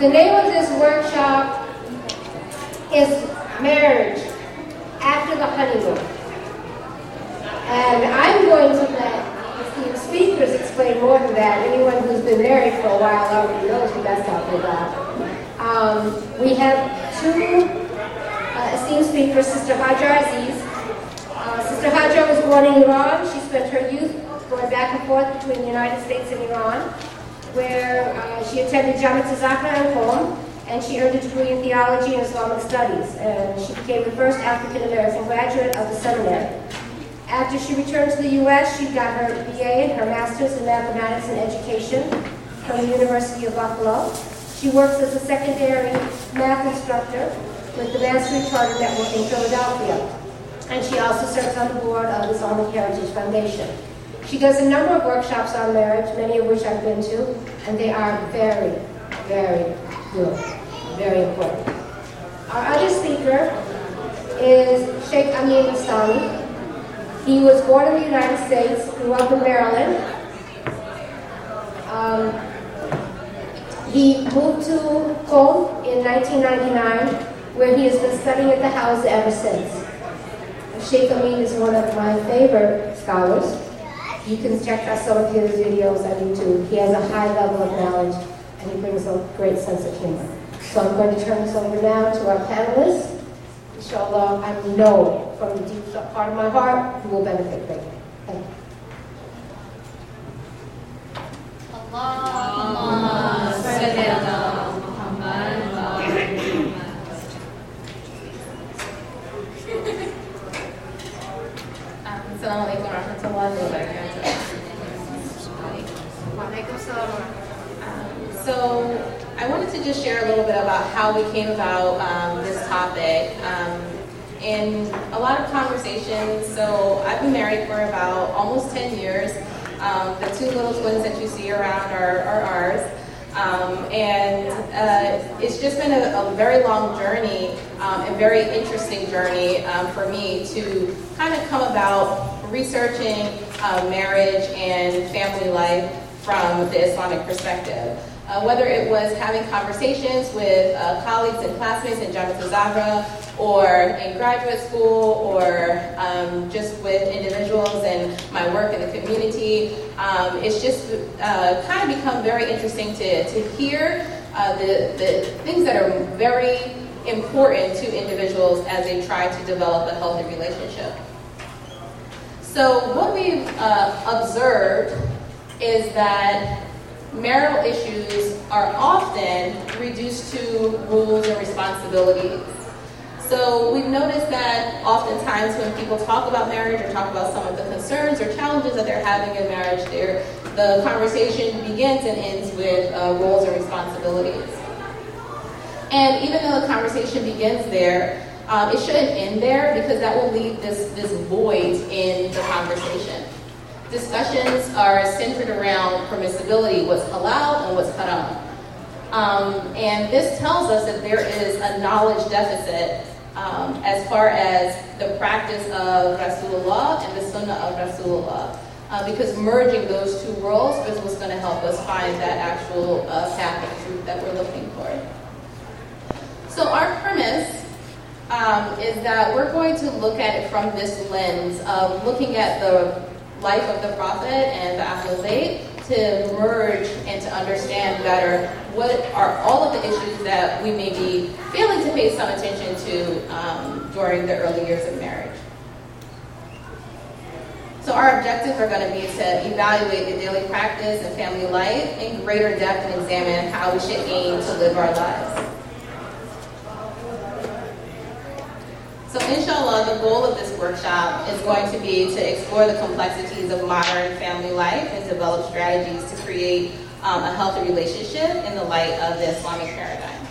The name of this workshop is Marriage After the Honeymoon. And I'm going to let the speakers explain more than that. Anyone who's been married for a while already knows what that's talking about. We have two esteemed speakers, Sister Hajar Aziz. Sister Hajar was born in Iran. She spent her youth going back and forth between the United States and Iran, where she attended Jamiat Zahra in Qom, and she earned a degree in theology and Islamic studies, and she became the first African-American graduate of the seminary. After she returned to the U.S., she got her BA and her master's in mathematics and education from the University of Buffalo. She works as a secondary math instructor with the Mastery Charter Network in Philadelphia, and she also serves on the board of the Islamic Heritage Foundation. She does a number of workshops on marriage, many of which I've been to, and they are very, very good, very important. Our other speaker is Sheikh Amin Bastani. He was born in the United States, grew up in Maryland. He moved to Qom in 1999, where he has been studying at the house ever since. Sheikh Amin is one of my favorite scholars. You can check out some of his videos on YouTube. He has a high level of knowledge, and he brings a great sense of humor. So I'm going to turn this over now to our panelists. Inshallah, I know from the deep part of my heart, you will benefit greatly. Thank you. Allahumma salli ala Muhammad wa ala Muhammad. Assalamu alaikum wa rahmatullahi wa barakatuh. So I wanted to just share a little bit about how we came about this topic. In a lot of conversations, so I've been married for about almost 10 years. The two little twins that you see around are ours. It's just been a very long journey and very interesting journey for me to kind of come about researching marriage and family life from the Islamic perspective. Whether it was having conversations with colleagues and classmates in Jamiat Zahra, or in graduate school, or just with individuals and my work in the community, it's just kind of become very interesting to hear the things that are very important to individuals as they try to develop a healthy relationship. So what we've observed is that marital issues are often reduced to rules and responsibilities. So we've noticed that oftentimes when people talk about marriage or talk about some of the concerns or challenges that they're having in marriage, the conversation begins and ends with roles and responsibilities. And even though the conversation begins there, it shouldn't end there, because that will leave this void in the conversation. Discussions are centered around permissibility, what's halal and what's haram. And this tells us that there is a knowledge deficit as far as the practice of Rasulullah and the Sunnah of Rasulullah. Because merging those two roles is what's going to help us find that actual path of truth that we're looking for. So our premise is that we're going to look at it from this lens of looking at the life of the Prophet and the Ahlul Bayt to merge and to understand better what are all of the issues that we may be failing to pay some attention to during the early years of marriage. So our objectives are going to be to evaluate the daily practice and family life in greater depth and examine how we should aim to live our lives. So inshallah, the goal of this workshop is going to be to explore the complexities of modern family life and develop strategies to create a healthy relationship in the light of the Islamic paradigm.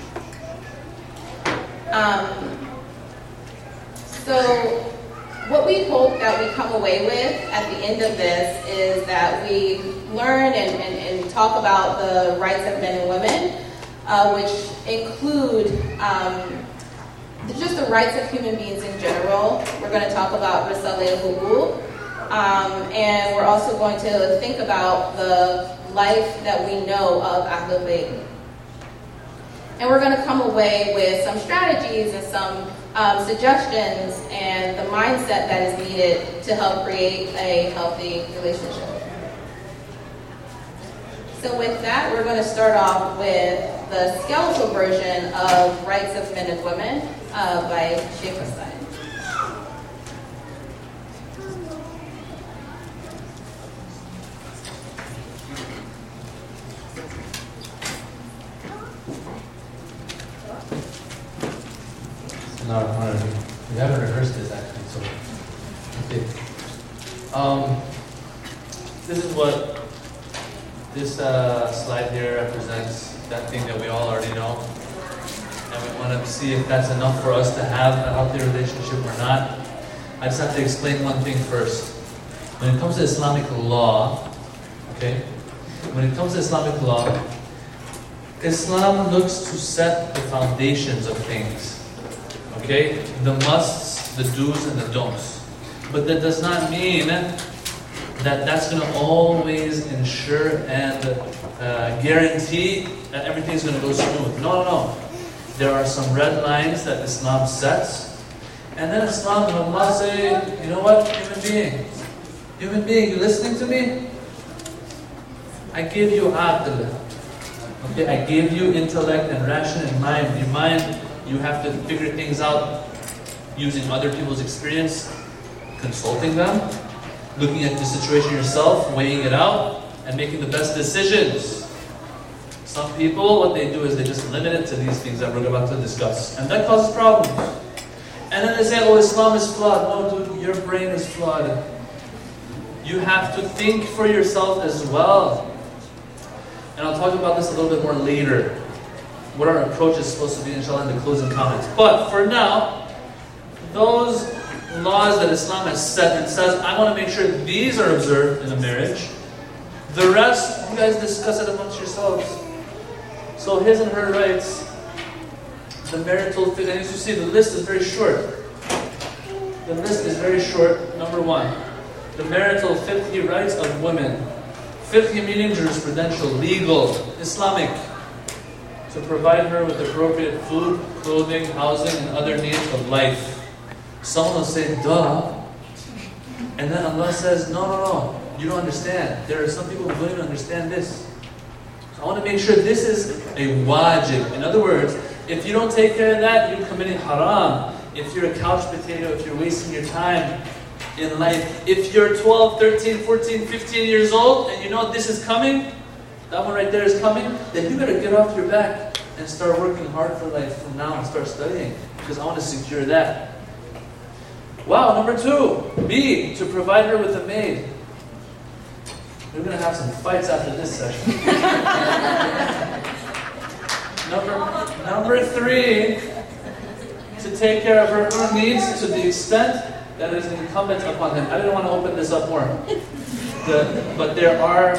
So what we hope that we come away with at the end of this is that we learn and talk about the rights of men and women, which include just the rights of human beings in general. We're going to talk about Risale al-Hubub, and we're also going to think about the life that we know of Ahlul Bayt. And we're going to come away with some strategies and some suggestions and the mindset that is needed to help create a healthy relationship. So with that, we're going to start off with the skeletal version of Rights of Men and Women by Sheikh Hussain. No, we haven't rehearsed this actually, so okay. This is what this slide here represents, that thing that we all already know. And we want to see if that's enough for us to have a healthy relationship or not. I just have to explain one thing first. When it comes to Islamic law, okay, when it comes to Islamic law, Islam looks to set the foundations of things. Okay, the musts, the do's, and the don'ts. But that does not mean that that's going to always ensure and guarantee that everything's going to go smooth. No. There are some red lines that Islam sets. And then Islam and Allah say, you know what, human being, you listening to me? I gave you aql. Okay, I gave you intellect and ration and mind. Your mind, you have to figure things out using other people's experience, consulting them, looking at the situation yourself, weighing it out, and making the best decisions. Some people, what they do is they just limit it to these things that we're about to discuss. And that causes problems. And then they say, oh, Islam is flawed. No, dude, your brain is flawed. You have to think for yourself as well. And I'll talk about this a little bit more later, what our approach is supposed to be, inshallah, in the closing comments. But for now, those laws that Islam has set and says, I want to make sure these are observed in a marriage. The rest, you guys discuss it amongst yourselves. So his and her rights, the marital, and as you see, the list is very short. The list is very short. Number one, the marital fiqhi rights of women. Fiqhi meaning jurisprudential, legal, Islamic. To provide her with appropriate food, clothing, housing, and other needs of life. Someone will say, duh. And then Allah says, no, you don't understand. There are some people who don't even understand this. So I want to make sure this is a wajib. In other words, if you don't take care of that, you're committing haram. If you're a couch potato, if you're wasting your time in life, if you're 12, 13, 14, 15 years old, and you know this is coming, that one right there is coming, then you better get off your back and start working hard for life from now and start studying, because I want to secure that. Wow, number two, B, to provide her with a maid. We're going to have some fights after this session. Number three, to take care of her own needs to the extent that is incumbent upon him. I didn't want to open this up more. But there are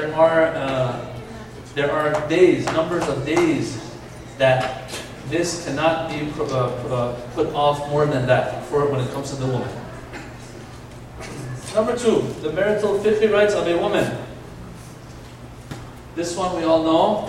days, numbers of days that this cannot be put off more than that for when it comes to the woman. Number two, the marital fiqhi rights of a woman. This one we all know.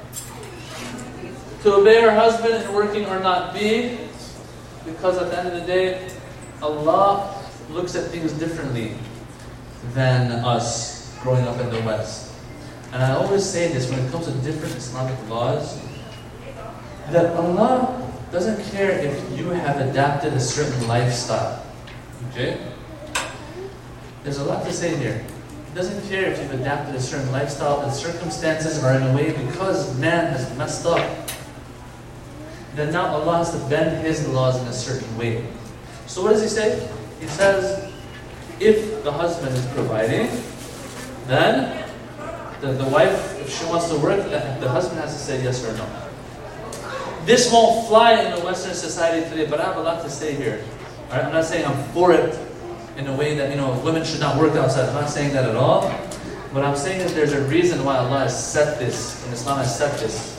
To obey her husband in working or not be, because at the end of the day, Allah looks at things differently than us growing up in the West. And I always say this when it comes to different Islamic laws, that Allah doesn't care if you have adapted a certain lifestyle. Okay? There's a lot to say here. He doesn't care if you've adapted a certain lifestyle and circumstances are in a way because man has messed up. Then now Allah has to bend His laws in a certain way. So what does He say? He says, if the husband is providing, then the wife, if she wants to work, the husband has to say yes or no. This won't fly in the Western society today, but I have a lot to say here. All right? I'm not saying I'm for it in a way that, women should not work outside. I'm not saying that at all. What I'm saying is there's a reason why Allah has set this, and Islam has set this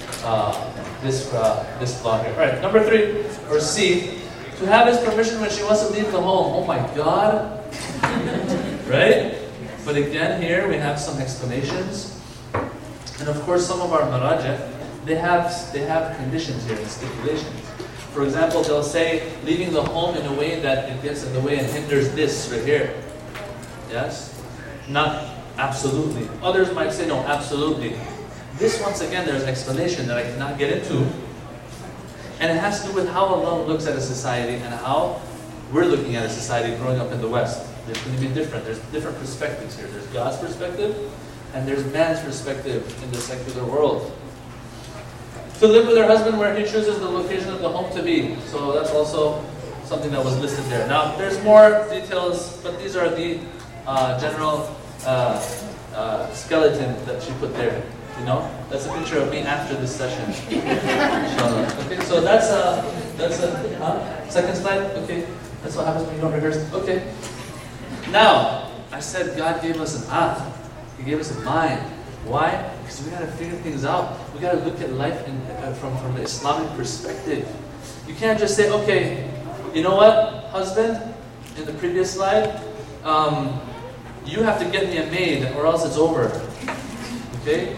law here. All right, number three, or C, to have his permission when she wants to leave the home. Oh my God. Right? But again, here we have some explanations. And of course, some of our marajah, they have conditions here and stipulations. For example, they'll say leaving the home in a way that it gets in the way and hinders this right here. Yes? Not absolutely. Others might say no, absolutely. This, once again, there's an explanation that I cannot get into. And it has to do with how Allah looks at a society and how we're looking at a society growing up in the West. There's going to be different. There's different perspectives here. There's God's perspective and there's man's perspective in the secular world. To live with her husband where he chooses the location of the home to be. So that's also something that was listed there. Now, there's more details, but these are the general skeleton that she put there. You know, that's a picture of me after this session. Okay, so that's a second slide. Okay, that's what happens when you don't rehearse. Okay. Now, I said God gave us an aql. He gave us a mind. Why? Because we got to figure things out. We got to look at life from the Islamic perspective. You can't just say, okay, you know what, husband, in the previous slide, you have to get me a maid or else it's over. Okay?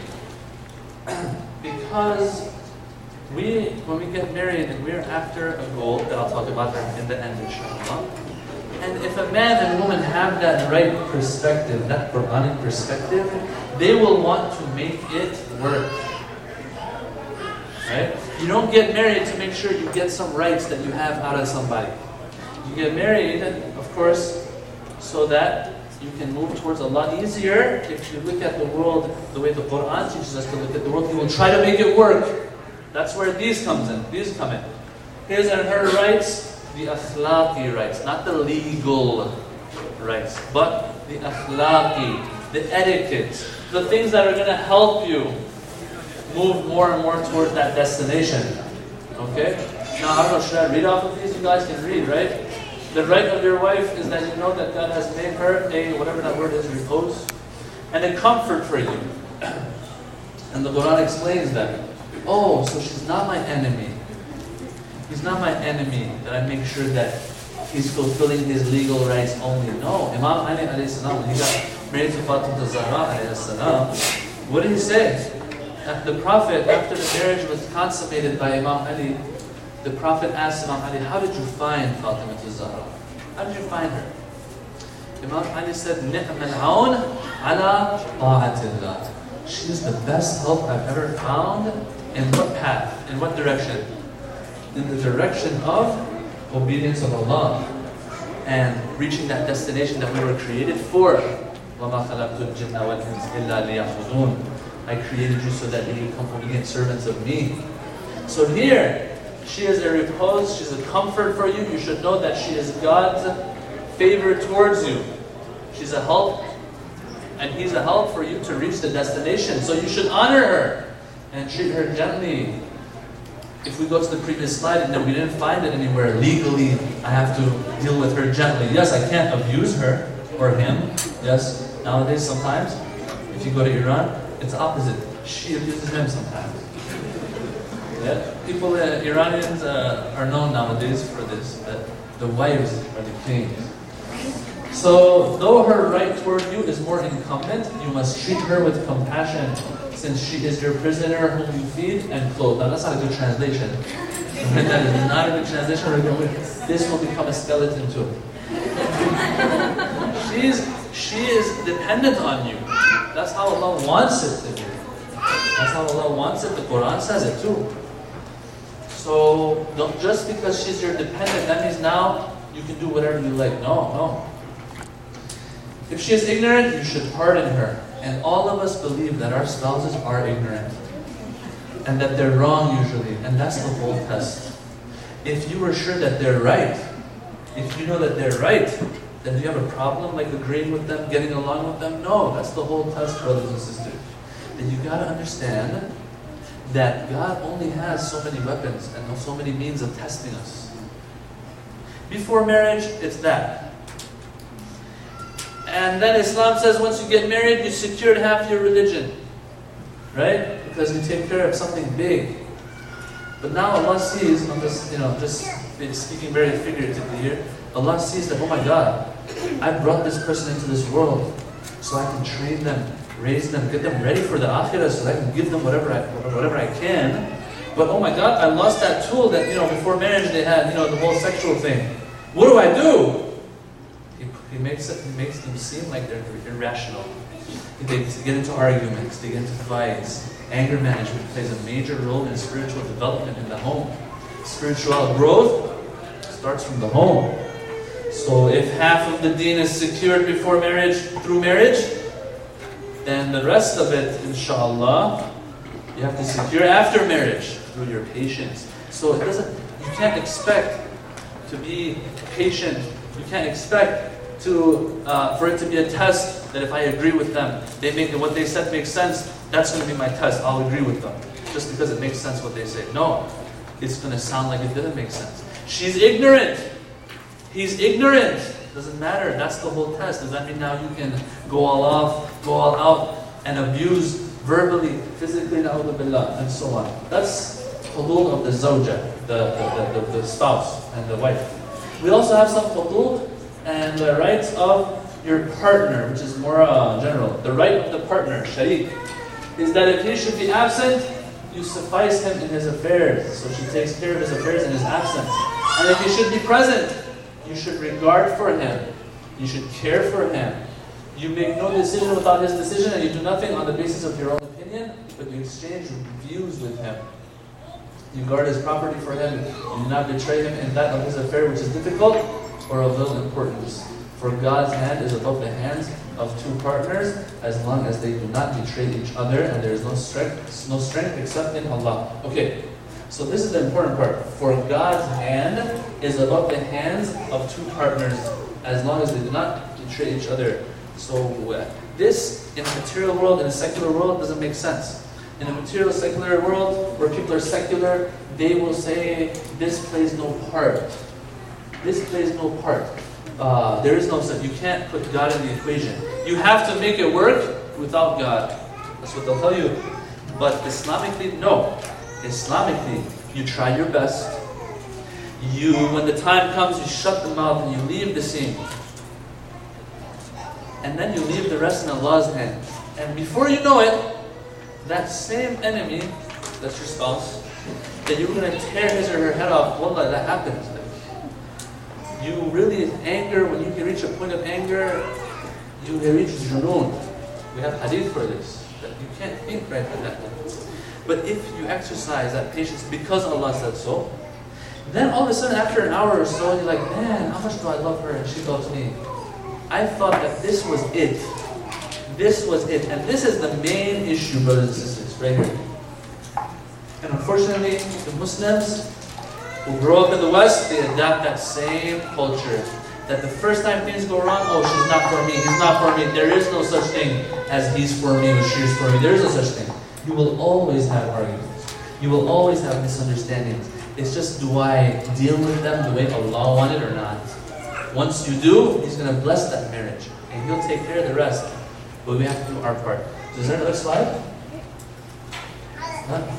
Because when we get married, we're after a goal that I'll talk about in the end, inshallah. And if a man and woman have that right perspective, that Quranic perspective, they will want to make it work. Right? You don't get married to make sure you get some rights that you have out of somebody. You get married, of course, so that you can move towards Allah easier. If you look at the world the way the Quran teaches us to look at the world, you will try to make it work. That's where these come in. His and her rights, the akhlaqi rights, not the legal rights, but the akhlaqi, the etiquette, the things that are going to help you move more and more towards that destination. Okay? Now, I don't know, should I read off of these? You guys can read, right? The right of your wife is that you know that God has made her a, whatever that word is, repose, and a comfort for you. And the Quran explains that. Oh, so she's not my enemy. He's not my enemy, that I make sure that he's fulfilling his legal rights only. No, Imam Ali alayhi salam, when he got married to Fatima Zahra alayhi salam, what did he say? The Prophet, after the marriage was consummated by Imam Ali, the Prophet asked Imam Ali, how did you find Fatima Zahra? How did you find her? Imam Ali said, نِعْمَ الْعَوْنَ عَلَى طَاعَةِ اللَّهِ. She's the best help I've ever found. In what path? In what direction? In the direction of obedience of Allah and reaching that destination that we were created for. وَمَا خَلَقْتُ الْجِنَّ وَالْإِنسَ إِلَّا لِيَعْبُدُونَ. I created you so that you become obedient servants of me. So here, she is a repose, she's a comfort for you. You should know that she is God's favor towards you. She's a help, and He's a help for you to reach the destination. So you should honor her and treat her gently. If we go to the previous slide and then we didn't find it anywhere legally, I have to deal with her gently. Yes, I can't abuse her or him. Yes, nowadays sometimes, if you go to Iran, it's opposite. She abuses him sometimes. Yeah? People, Iranians are known nowadays for this, that the wives are the kings. So, though her right toward you is more incumbent, you must treat her with compassion, since she is your prisoner whom you feed and clothe. Now, that's not a good translation. That is not a good translation. This will become a skeleton too. She is dependent on you. That's how Allah wants it to be. That's how Allah wants it. The Quran says it too. So, just because she's your dependent, that means now you can do whatever you like. No. If she is ignorant, you should pardon her. And all of us believe that our spouses are ignorant. And that they're wrong usually. And that's the whole test. If you were sure that they're right, if you know that they're right, then do you have a problem like agreeing with them, getting along with them? No, that's the whole test, brothers and sisters. Then you gotta understand that God only has so many weapons and so many means of testing us. Before marriage, it's that. And then Islam says once you get married, you secured half your religion. Right? Because you take care of something big. But now Allah sees, I'm just speaking very figuratively here, Allah sees that, oh my God, I brought this person into this world so I can train them raise them, get them ready for the akhirah so that I can give them whatever I can. But oh my God, I lost that tool that, before marriage they had, the whole sexual thing. What do? He makes them seem like they're irrational. They get into arguments, they get into fights. Anger management plays a major role in spiritual development in the home. Spiritual growth starts from the home. So if half of the deen is secured before marriage, through marriage, then the rest of it, inshallah, you have to secure after marriage through your patience. So you can't expect to be patient. You can't expect for it to be a test that if I agree with them, what they said makes sense, that's going to be my test. I'll agree with them. Just because it makes sense what they say. No. It's going to sound like it didn't make sense. She's ignorant. He's ignorant. Doesn't matter. That's the whole test. Does that mean now you can go all out, and abuse verbally, physically, na'udhu billah, and so on? That's hudud of the zawja, the spouse and the wife. We also have some hudud and the rights of your partner, which is more general. The right of the partner, sharik, is that if he should be absent, you suffice him in his affairs. So she takes care of his affairs in his absence. And if he should be present, you should regard for him. You should care for him. You make no decision without his decision, and you do nothing on the basis of your own opinion, but you exchange views with him. You guard his property for him. You do not betray him in that of his affair which is difficult or of little importance. For God's hand is above the hands of two partners, as long as they do not betray each other, and there is no strength except in Allah. Okay, so this is the important part. For God's hand is above the hands of two partners, as long as they do not betray each other. So this, in the material world, in the secular world, doesn't make sense. In the material secular world, where people are secular, they will say, this plays no part. This plays no part. There is no sense. You can't put God in the equation. You have to make it work without God. That's what they'll tell you. But Islamically, no. Islamically, you try your best. When the time comes, you shut the mouth and you leave the scene. And then you leave the rest in Allah's hands. And before you know it, that same enemy, that's your spouse, that you were going to tear his or her head off, wallah, that happens. You really anger, when you can reach a point of anger, you can reach junoon. We have hadith for this, that you can't think right at that moment. But if you exercise that patience because Allah said so, then all of a sudden after an hour or so, you're like, man, how much do I love her and she loves me. I thought that this was it. This was it. And this is the main issue, brothers and sisters, right here. And unfortunately, the Muslims who grow up in the West, they adapt that same culture. That the first time things go wrong, oh, she's not for me, he's not for me. There is no such thing as he's for me or she's for me. There is no such thing. You will always have arguments. You will always have misunderstandings. It's just, do I deal with them the way Allah wanted or not? Once you do, He's going to bless that marriage. And He'll take care of the rest. But we have to do our part. So is there another slide? None?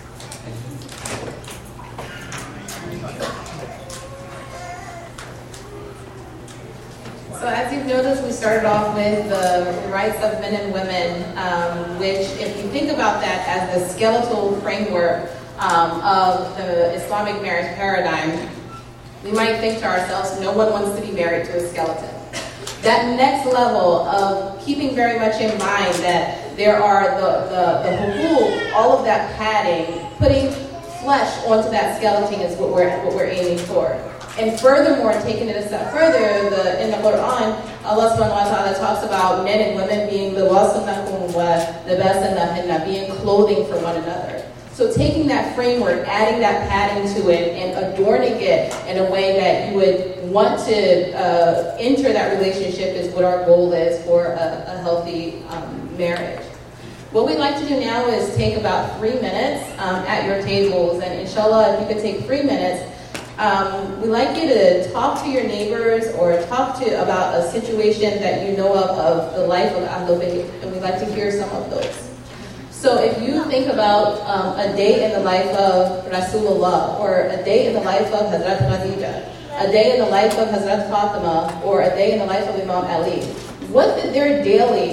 So as you've noticed, we started off with the rights of men and women, which, if you think about that as the skeletal framework of the Islamic marriage paradigm, we might think to ourselves, no one wants to be married to a skeleton. That next level of keeping very much in mind that there are the hukuk, all of that padding, putting flesh onto that skeleton is what we're aiming for. And furthermore, taking it a step further, in the Quran, Allah subhanahu wa ta'ala talks about men and women being the wasanakum wa libasanahunna, being clothing for one another. So taking that framework, adding that padding to it, and adorning it in a way that you would want to enter that relationship is what our goal is for a healthy marriage. What we'd like to do now is take about 3 minutes at your tables, and inshallah, if you could take 3 minutes, we'd like you to talk to your neighbors or talk about a situation that you know of the life of Ahlul Bayt, and we'd like to hear some of those. So if you think about a day in the life of Rasulullah, or a day in the life of Hazrat Khadija, a day in the life of Hazrat Fatima, or a day in the life of Imam Ali, what did their daily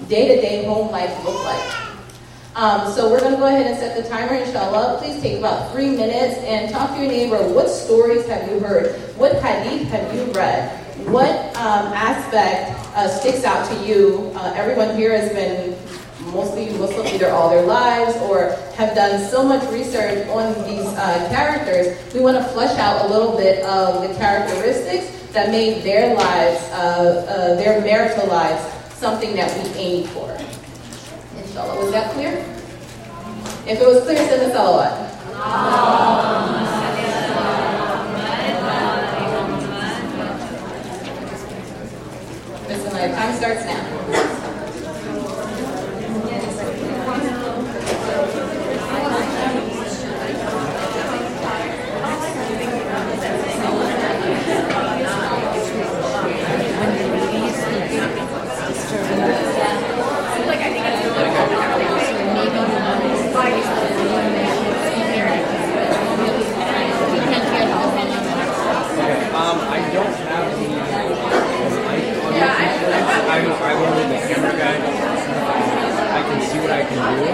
day-to-day home life look like? So we're going to go ahead and set the timer, inshallah. Please take about 3 minutes and talk to your neighbor. What stories have you heard? What hadith have you read? What aspect sticks out to you? Everyone here has been mostly Muslim either all their lives or have done so much research on these characters. We want to flesh out a little bit of the characteristics that made their lives, their marital lives, something that we aim for. Inshallah, was that clear? If it was clear, send the salawat. Bismillah, time starts now. I will be the camera guy. I can see what I can do.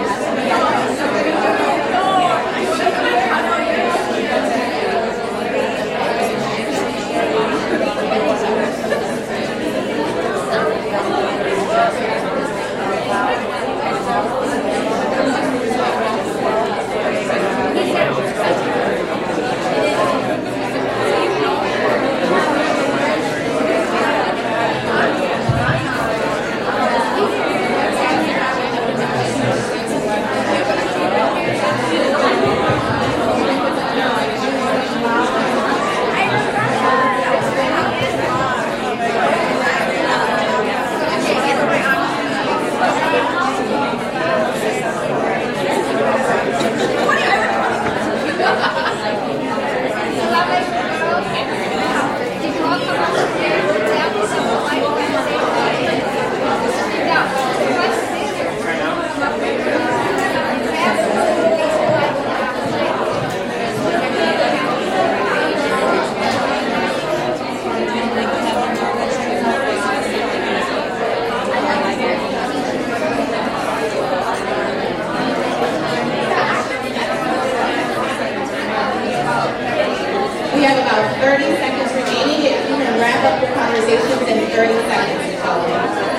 We have about 30 seconds remaining. If you can wrap up your conversations in 30 seconds, inshallah.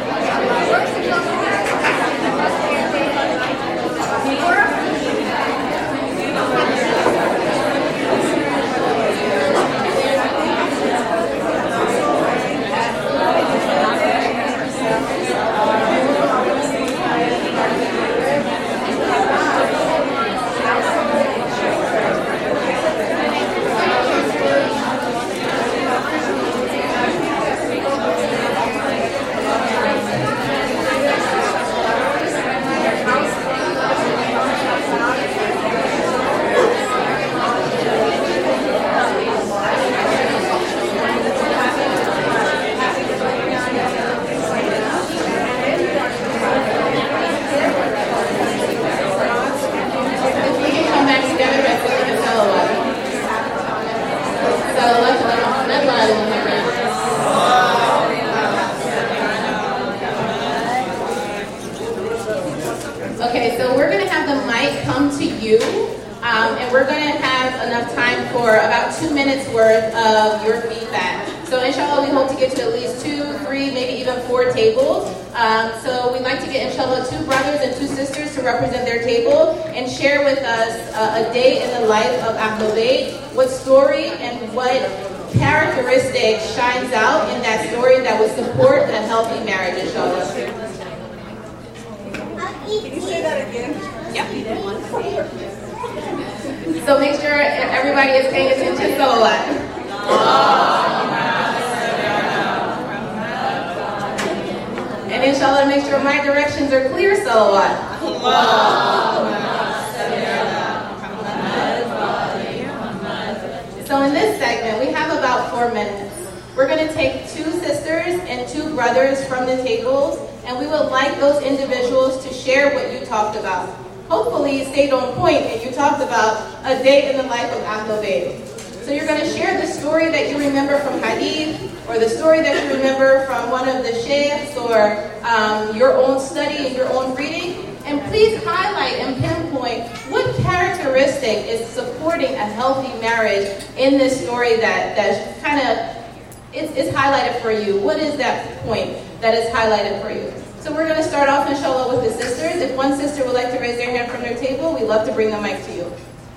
Okay, so we're going to have the mic come to you, and we're going to have enough time for about 2 minutes worth of your feedback. So inshallah, we hope to get to at least 2, 3, maybe even 4 tables. So we'd like to get inshallah 2 brothers and 2 sisters to represent their table and share with us a day in the life of Ahlul Bayt, what story and what characteristic shines out in that story that would support a healthy marriage, inshallah. Can you say that again? Yep. So make sure everybody is paying attention. Salawat. And inshallah, make sure my directions are clear. Salawat. So in this segment, we have about 4 minutes. We're going to take 2 sisters and 2 brothers from the tables, and we would like those individuals to share what you talked about. Hopefully you stayed on point and you talked about a day in the life of Ahlul Bayt. So you're going to share the story that you remember from hadith, or the story that you remember from one of the sheikhs, or your own study and your own reading. And please highlight and pinpoint what characteristic is supporting a healthy marriage in this story that kind of is highlighted for you. What is that point that is highlighted for you? So we're going to start off, inshallah, with the sisters. If one sister would like to raise their hand from their table, we'd love to bring the mic to you.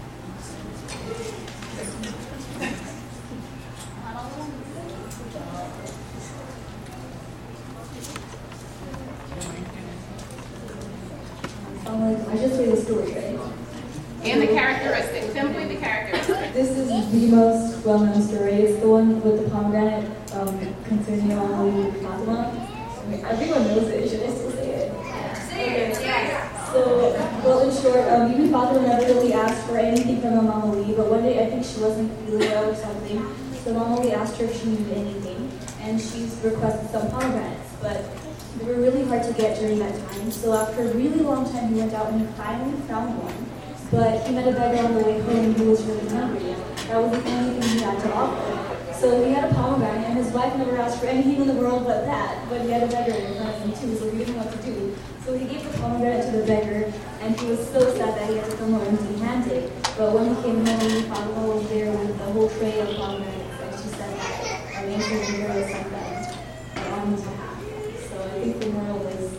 I just read the story, right? And the characteristics, simply the characteristics. This is the most well-known story. It's the one with the pomegranate concerning Imam Fatima. I mean, everyone knows it. Should I still say it? Say it, yeah. So, well, in short, Bibi Fatima never really asked for anything from Imam Ali, but one day I think she wasn't feeling well or something. So Imam Ali asked her if she needed anything, and she's requested some pomegranates, but they were really hard to get during that time. So after a really long time, he went out and he finally found one. But he met a beggar on the way home who was really hungry, and that was the only thing he had to offer. So he had a pomegranate, and his wife never asked for anything in the world but that. But he had a beggar in front of him too, so he didn't know what to do. So he gave the pomegranate to the beggar, and he was so sad that he had to come home empty-handed. But when he came home, Fatima was there with the whole tray of pomegranates, and she said that an angel was there to send them on his behalf. So I think the moral is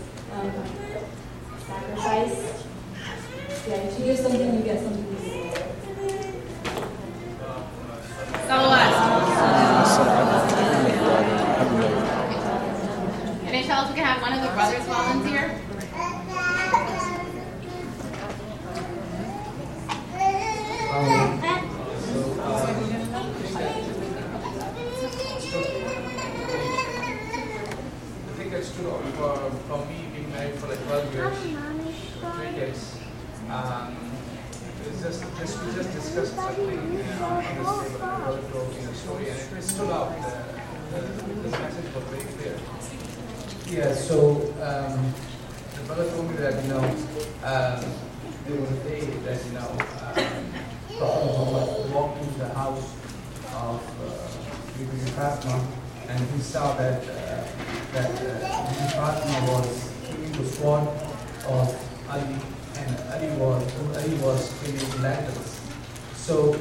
sacrifice. Yeah, if you give something, you get something. And inshallah, we can have one of the brothers volunteer. The thing that's true for me being married for like 12 years, 3 kids, it's just we just discussed something on this table in the story, and it stood out. The message was very clear. Yeah, so the brother told me that there was a day that Prophet Muhammad walked into the house of Bibi Fatima, and he saw that Bibi Fatima was keeping the sword of Ali, and Ali was cleaning lentils. So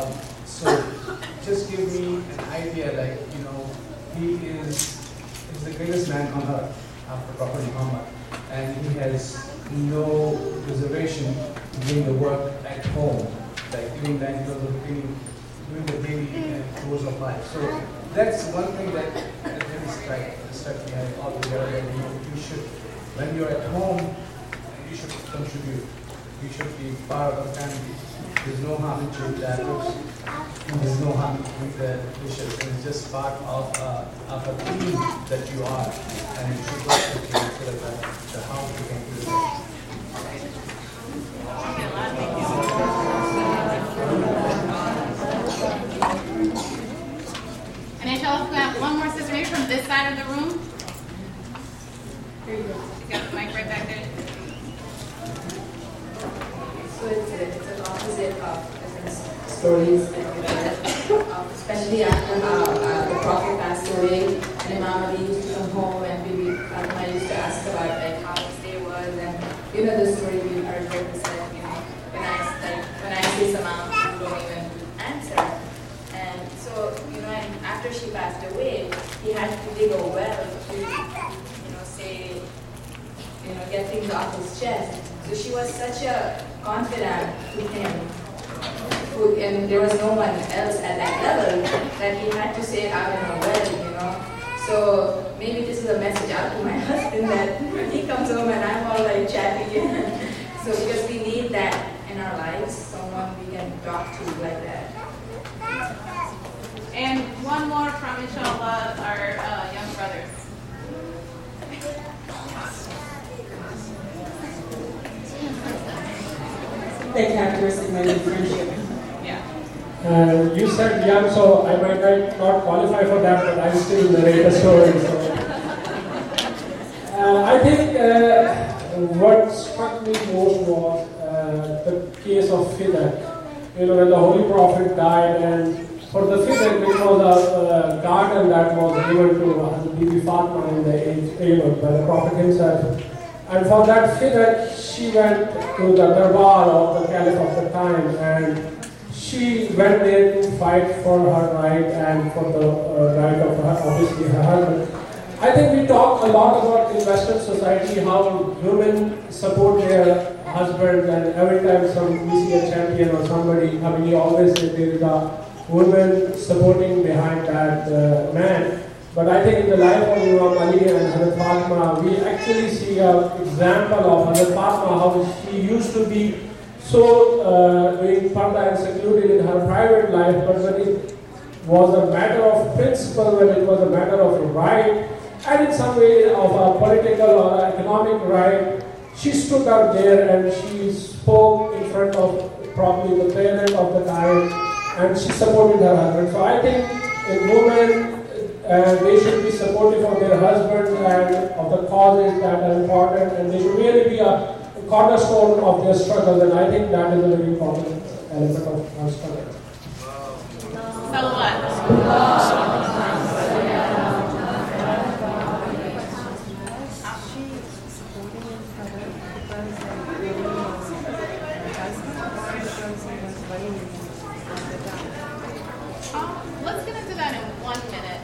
just give me an idea, like, he is the greatest man on earth after Prophet Muhammad, and he has no reservation doing the work at home, like doing lentils or doing the daily chores of life. So that's one thing that really struck me altogether. That you should, when you're at home, you should contribute. You should be part of the family. There's no harm in doing that. There's no harm in doing the dishes. It's just part of a team that you are, and you should work together so that the house can do that. And inshallah, we have one more sister maybe from this side of the room. Here you go. You got the mic right back there. So it's an opposite of different stories that we read, especially after how the Prophet passed away, and Imam Ali used to come home, and Bibi Fatima used to ask about how his day was, and the story we heard where he said, when I say Salam, you don't even answer. And so, and after she passed away, he had to dig a well to, say, get things off his chest. So she was such a confidant with him, and there was no one else at that level, that he had to say it out in a well, So maybe this is a message out to my husband, that when he comes home and I'm all like chatty. So because we need that in our lives, someone we can talk to like that. And one more from, inshallah, our young brothers. The characteristic might be friendship. Yeah. You said young, so I might not qualify for that, but I still narrate a story. So. I think what struck me most was the case of Fidak. When the Holy Prophet died and for the fitr, which was a garden that was given to Hazrat Bibi Fatima in the age, by the Prophet himself. And for that fitr, she went to the darbar of the caliph of the time, and she went there to fight for her right and for the right of obviously her husband. I think we talk a lot about in Western society how women support their husbands, and every time we see a champion or somebody, we always say there is a woman supporting behind that man. But I think in the life of Imam Ali and Hazrat Fatima, we actually see an example of Hazrat Fatima, how she used to be so doing parda and secluded in her private life, but when it was a matter of principle, when it was a matter of right, and in some way of a political or economic right, she stood up there and she spoke in front of probably the parent of the time, and she supported her husband. So I think in women, they should be supportive of their husbands and of the causes that are important, and they should really be a cornerstone of their struggles, and I think that is a very important element of our struggle. Let's get into that in 1 minute.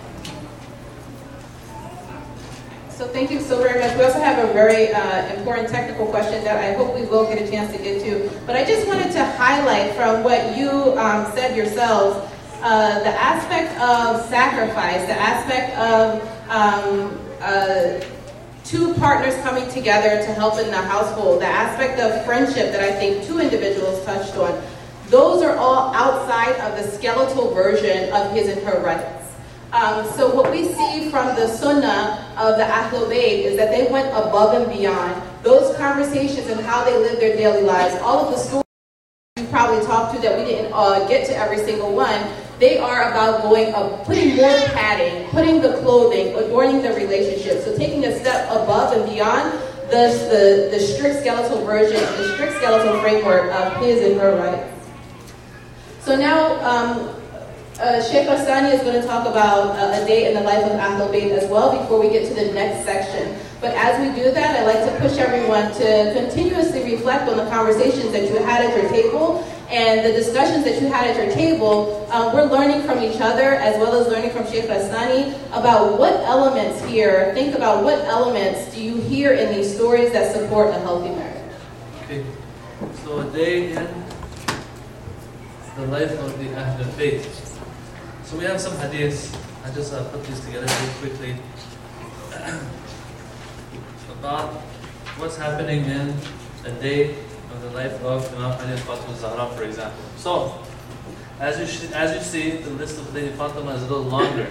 So thank you so very much. We also have a very important technical question that I hope we will get a chance to get to. But I just wanted to highlight from what you said yourselves, the aspect of sacrifice, the aspect of two partners coming together to help in the household, the aspect of friendship that I think two individuals touched on. Those are all outside of the skeletal version of his and her rights. So what we see from the sunnah of the Ahlul Bayt is that they went above and beyond. Those conversations and how they lived their daily lives, all of the stories you probably talked to that we didn't get to every single one, they are about putting more padding, putting the clothing, adorning the relationship. So taking a step above and beyond the strict skeletal version, the strict skeletal framework of his and her rights. So now, Sheikh Asani is going to talk about a day in the life of Ahlul Bayt as well before we get to the next section. But as we do that, I'd like to push everyone to continuously reflect on the conversations that you had at your table and the discussions that you had at your table. We're learning from each other as well as learning from Sheikh Asani about what elements here, think about what elements do you hear in these stories that support a healthy marriage. Okay, so a day in the life of the Ahlul Bayt. So we have some hadiths. I just put these together very quickly about what's happening in a day of the life of Imam Ali and Fatima Zahra, for example. So, as you see, the list of Lady Fatima is a little longer.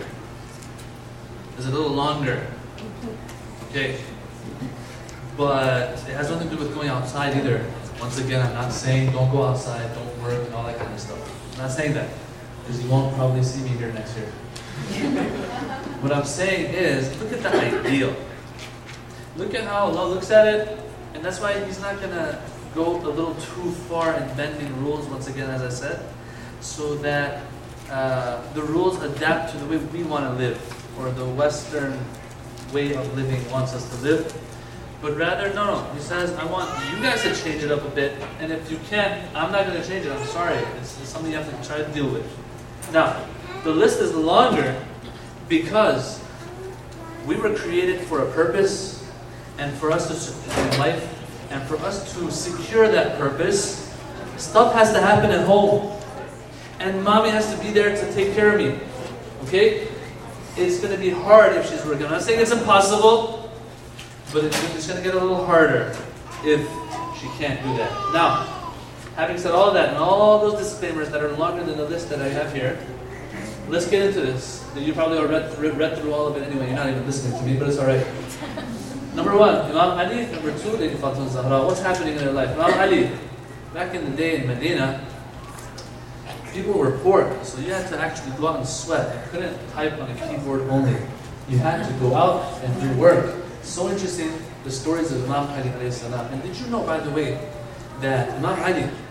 Okay, but it has nothing to do with going outside either. Once again, I'm not saying don't go outside, don't work, and all that kind of stuff. I'm not saying that, because you won't probably see me here next year. What I'm saying is, look at the ideal. Look at how Allah looks at it, and that's why He's not going to go a little too far in bending rules, once again, as I said, so that the rules adapt to the way we want to live, or the Western way of living wants us to live. But rather, no. He says, I want you guys to change it up a bit, and if you can't, I'm not going to change it. I'm sorry. It's something you have to try to deal with. Now, the list is longer because we were created for a purpose, and for us to in life, and for us to secure that purpose, stuff has to happen at home, and mommy has to be there to take care of me. Okay? It's going to be hard if she's working. I'm not saying it's impossible, but it's going to get a little harder if she can't do that. Now, having said all that and all those disclaimers that are longer than the list that I have here, let's get into this. You probably already read through all of it anyway. You're not even listening to me, but it's alright. Number one, Imam Ali. Number two, Lady Fatima Zahra. What's happening in their life? Imam Ali, back in the day in Medina, people were poor, so you had to actually go out and sweat. You couldn't type on a keyboard only. You had to go out and do work. So interesting, the stories of Imam Ali alayhi salam. And did you know, by the way, that Imam Ali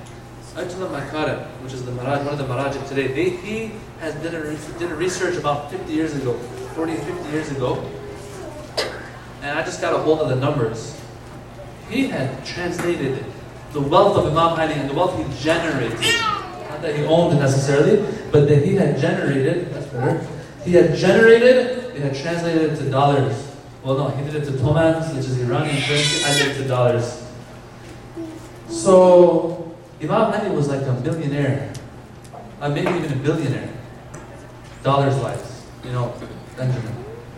Ayatollah Makarim, which is one of the Marajik today, he did a research about 50 years ago, 40, 50 years ago, and I just got a hold of the numbers. He had translated the wealth of Imam Ali and the wealth he generated. Not that he owned it necessarily, but that he had generated, that's better. He had translated it to dollars. Well, no, he did it to tomans, which is Iranian currency. I did it to dollars. So, Imam Ali was like a millionaire. Maybe even a billionaire. Dollars-wise. Benjamin.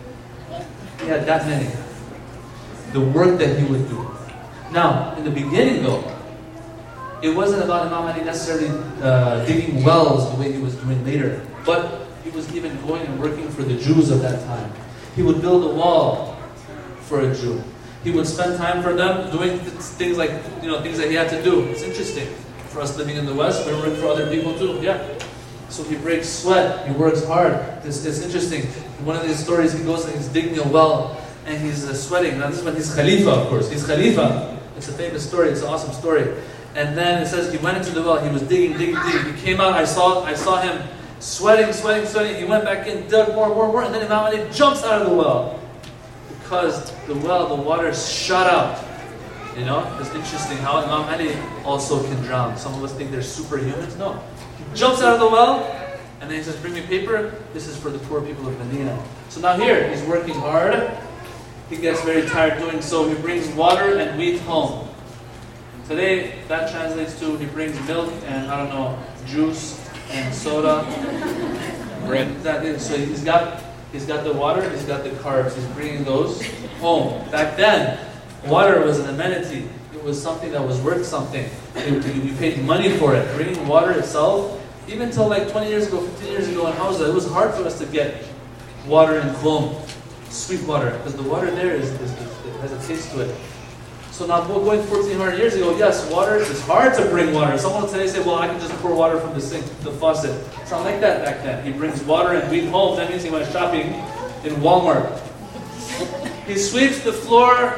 He had that many. The work that he would do. Now, in the beginning though, it wasn't about Imam Ali necessarily digging wells the way he was doing later. But he was even going and working for the Jews of that time. He would build a wall for a Jew. He would spend time for them doing things like, things that he had to do. It's interesting. For us living in the West, we're working for other people too. Yeah. So he breaks sweat. He works hard. It's interesting. One of these stories, he goes and he's digging a well and he's sweating. Now this is when he's Khalifa, of course. He's Khalifa. It's a famous story. It's an awesome story. And then it says he went into the well. He was digging. He came out. I saw him sweating. He went back in, dug more. And then Imam Ali jumps out of the well. Because the water shot out. It's interesting how Imam Ali also can drown. Some of us think they're superhumans. No. He jumps out of the well, and then he says, bring me paper. This is for the poor people of Medina. So now here, he's working hard. He gets very tired doing so. He brings water and wheat home. Today, that translates to he brings milk and, juice and soda. Bread. That is. So he's got the water, he's got the carbs. He's bringing those home. Back then, water was an amenity. It was something that was worth something. You paid money for it. Bringing water itself, even until like 20 years ago, 15 years ago in Hausa, it was hard for us to get water in Qom, sweet water, because the water there it has a taste to it. So now going 1,400 years ago, yes, water is hard to bring water. Someone will today say, well, I can just pour water from the sink, the faucet. It's not like that back then. He brings water and wheat home. That means he went shopping in Walmart. He sweeps the floor.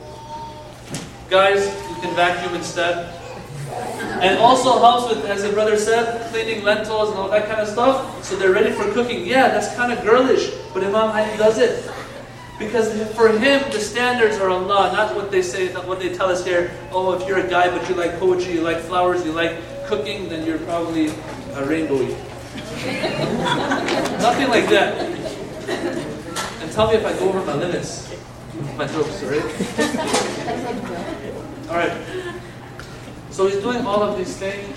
Guys, you can vacuum instead. And also helps with, as the brother said, cleaning lentils and all that kind of stuff. So they're ready for cooking. Yeah, that's kind of girlish, but Imam Ali does it. Because for him, the standards are Allah, not what they say, not what they tell us here. Oh, if you're a guy but you like poetry, you like flowers, you like cooking, then you're probably a rainbowy. Nothing like that. And tell me if I go over my limits. My jokes, alright? Alright. So he's doing all of these things.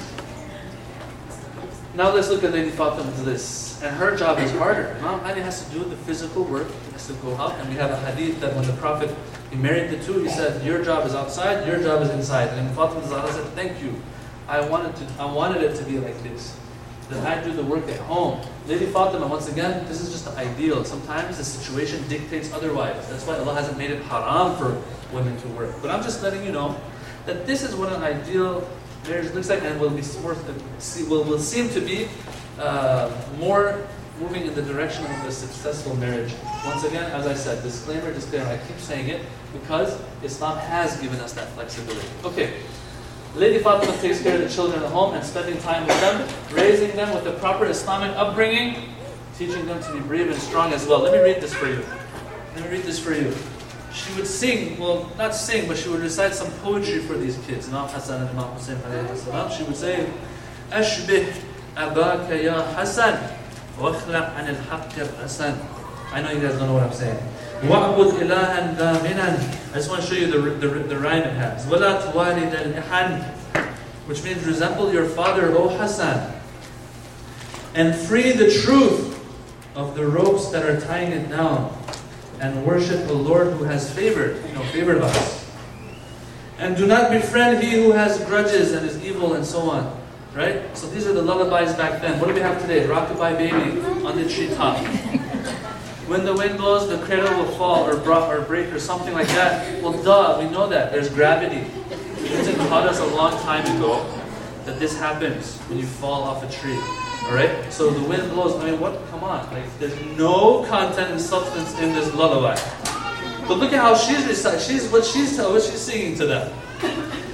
Now let's look at Lady Fatima's list. And her job is harder. Imam Ali has to do the physical work. He has to go out. And we have a hadith that when the Prophet, he married the two, he said, your job is outside, your job is inside. And Fatima Zahra said, thank you. I wanted it to be like this. That I do the work at home. Lady Fatima, once again, this is just the ideal. Sometimes the situation dictates otherwise. That's why Allah hasn't made it haram for women to work. But I'm just letting you know that this is what an ideal marriage looks like, and will seem to be more moving in the direction of a successful marriage. Once again, as I said, disclaimer, I keep saying it because Islam has given us that flexibility. Okay, Lady Fatima takes care of the children at home and spending time with them, raising them with the proper Islamic upbringing, teaching them to be brave and strong as well. Let me read this for you. She would sing, well, not sing, but she would recite some poetry for these kids. Imam Hassan and Imam Hussein alayhi salam. She would say, Ashbih abaka ya Hassan, wakhlaq an al-haqq al-Hassan. I know you guys don't know what I'm saying. Wa'bud ilahan daminan. I just want to show you the rhyme it has. Wala tuwalid al-ihan, which means resemble your father, O Hassan, and free the truth of the ropes that are tying it down, and worship the Lord who has favored us. And do not befriend he who has grudges and is evil and so on. Right? So these are the lullabies back then. What do we have today? Rockabye Baby on the treetop. When the wind blows, the cradle will fall or break or something like that. Well, duh, we know that. There's gravity. Newton taught us a long time ago that this happens when you fall off a tree. Alright? So the wind blows. I mean, what? Come on. Like, there's no content and substance in this lullaby. But look at how she's reciting. What she's singing to them.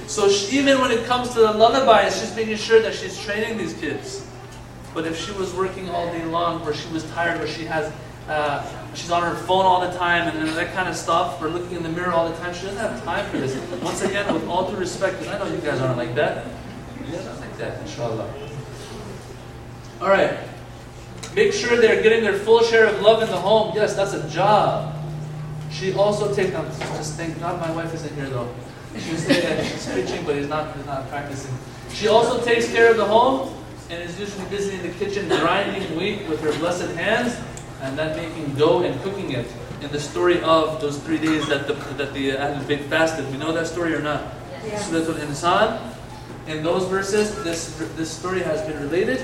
So even when it comes to the lullabies, she's making sure that she's training these kids. But if she was working all day long, or she was tired, or she's on her phone all the time, and that kind of stuff, or looking in the mirror all the time, she doesn't have time for this. Once again, with all due respect, because I know you guys aren't like that. You guys aren't like that, inshallah. All right. Make sure they're getting their full share of love in the home. Yes, that's a job. She also takes, just thank God my wife isn't here though. She was saying that she's preaching, but he's not practicing. She also takes care of the home and is usually busy in the kitchen grinding wheat with her blessed hands and then making dough and cooking it. In the story of those 3 days that the Ahlul Bayt fasted, we know that story or not? Yeah. Surah Al-Insan. In those verses, this story has been related.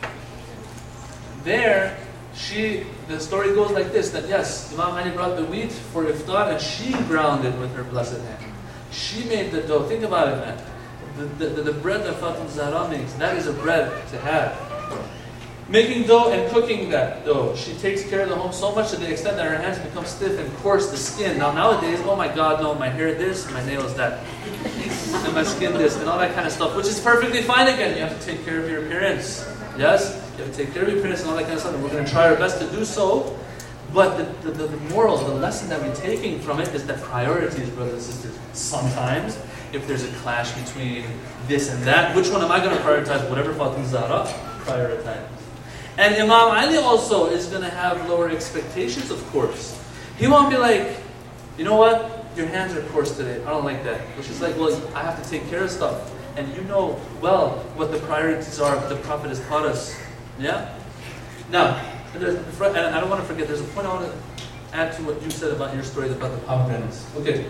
There, the story goes like this, that yes, Imam Ali brought the wheat for iftar and she ground it with her blessed hand. She made the dough. Think about it, man. The bread that Fatima Zahra makes, that is a bread to have. Making dough and cooking that dough. She takes care of the home so much to the extent that her hands become stiff and coarse, the skin. Now nowadays, oh my God, no, my hair this, my nails that, and my skin this, and all that kind of stuff, which is perfectly fine again. You have to take care of your appearance. Yes? You have to take care of your appearance and all that kind of stuff, and we're going to try our best to do so. But the moral, the lesson that we're taking from it is that priorities, brothers and sisters. Sometimes, if there's a clash between this and that, which one am I going to prioritize? Whatever Fatima Zahra prioritizes. And Imam Ali also is going to have lower expectations, of course. He won't be like, you know what? Your hands are coarse today. I don't like that. Which is like, well, I have to take care of stuff. And you know well what the priorities are the Prophet has taught us. Yeah? Now, and I don't want to forget, there's a point I want to add to what you said about your story about the pomegranates. Okay.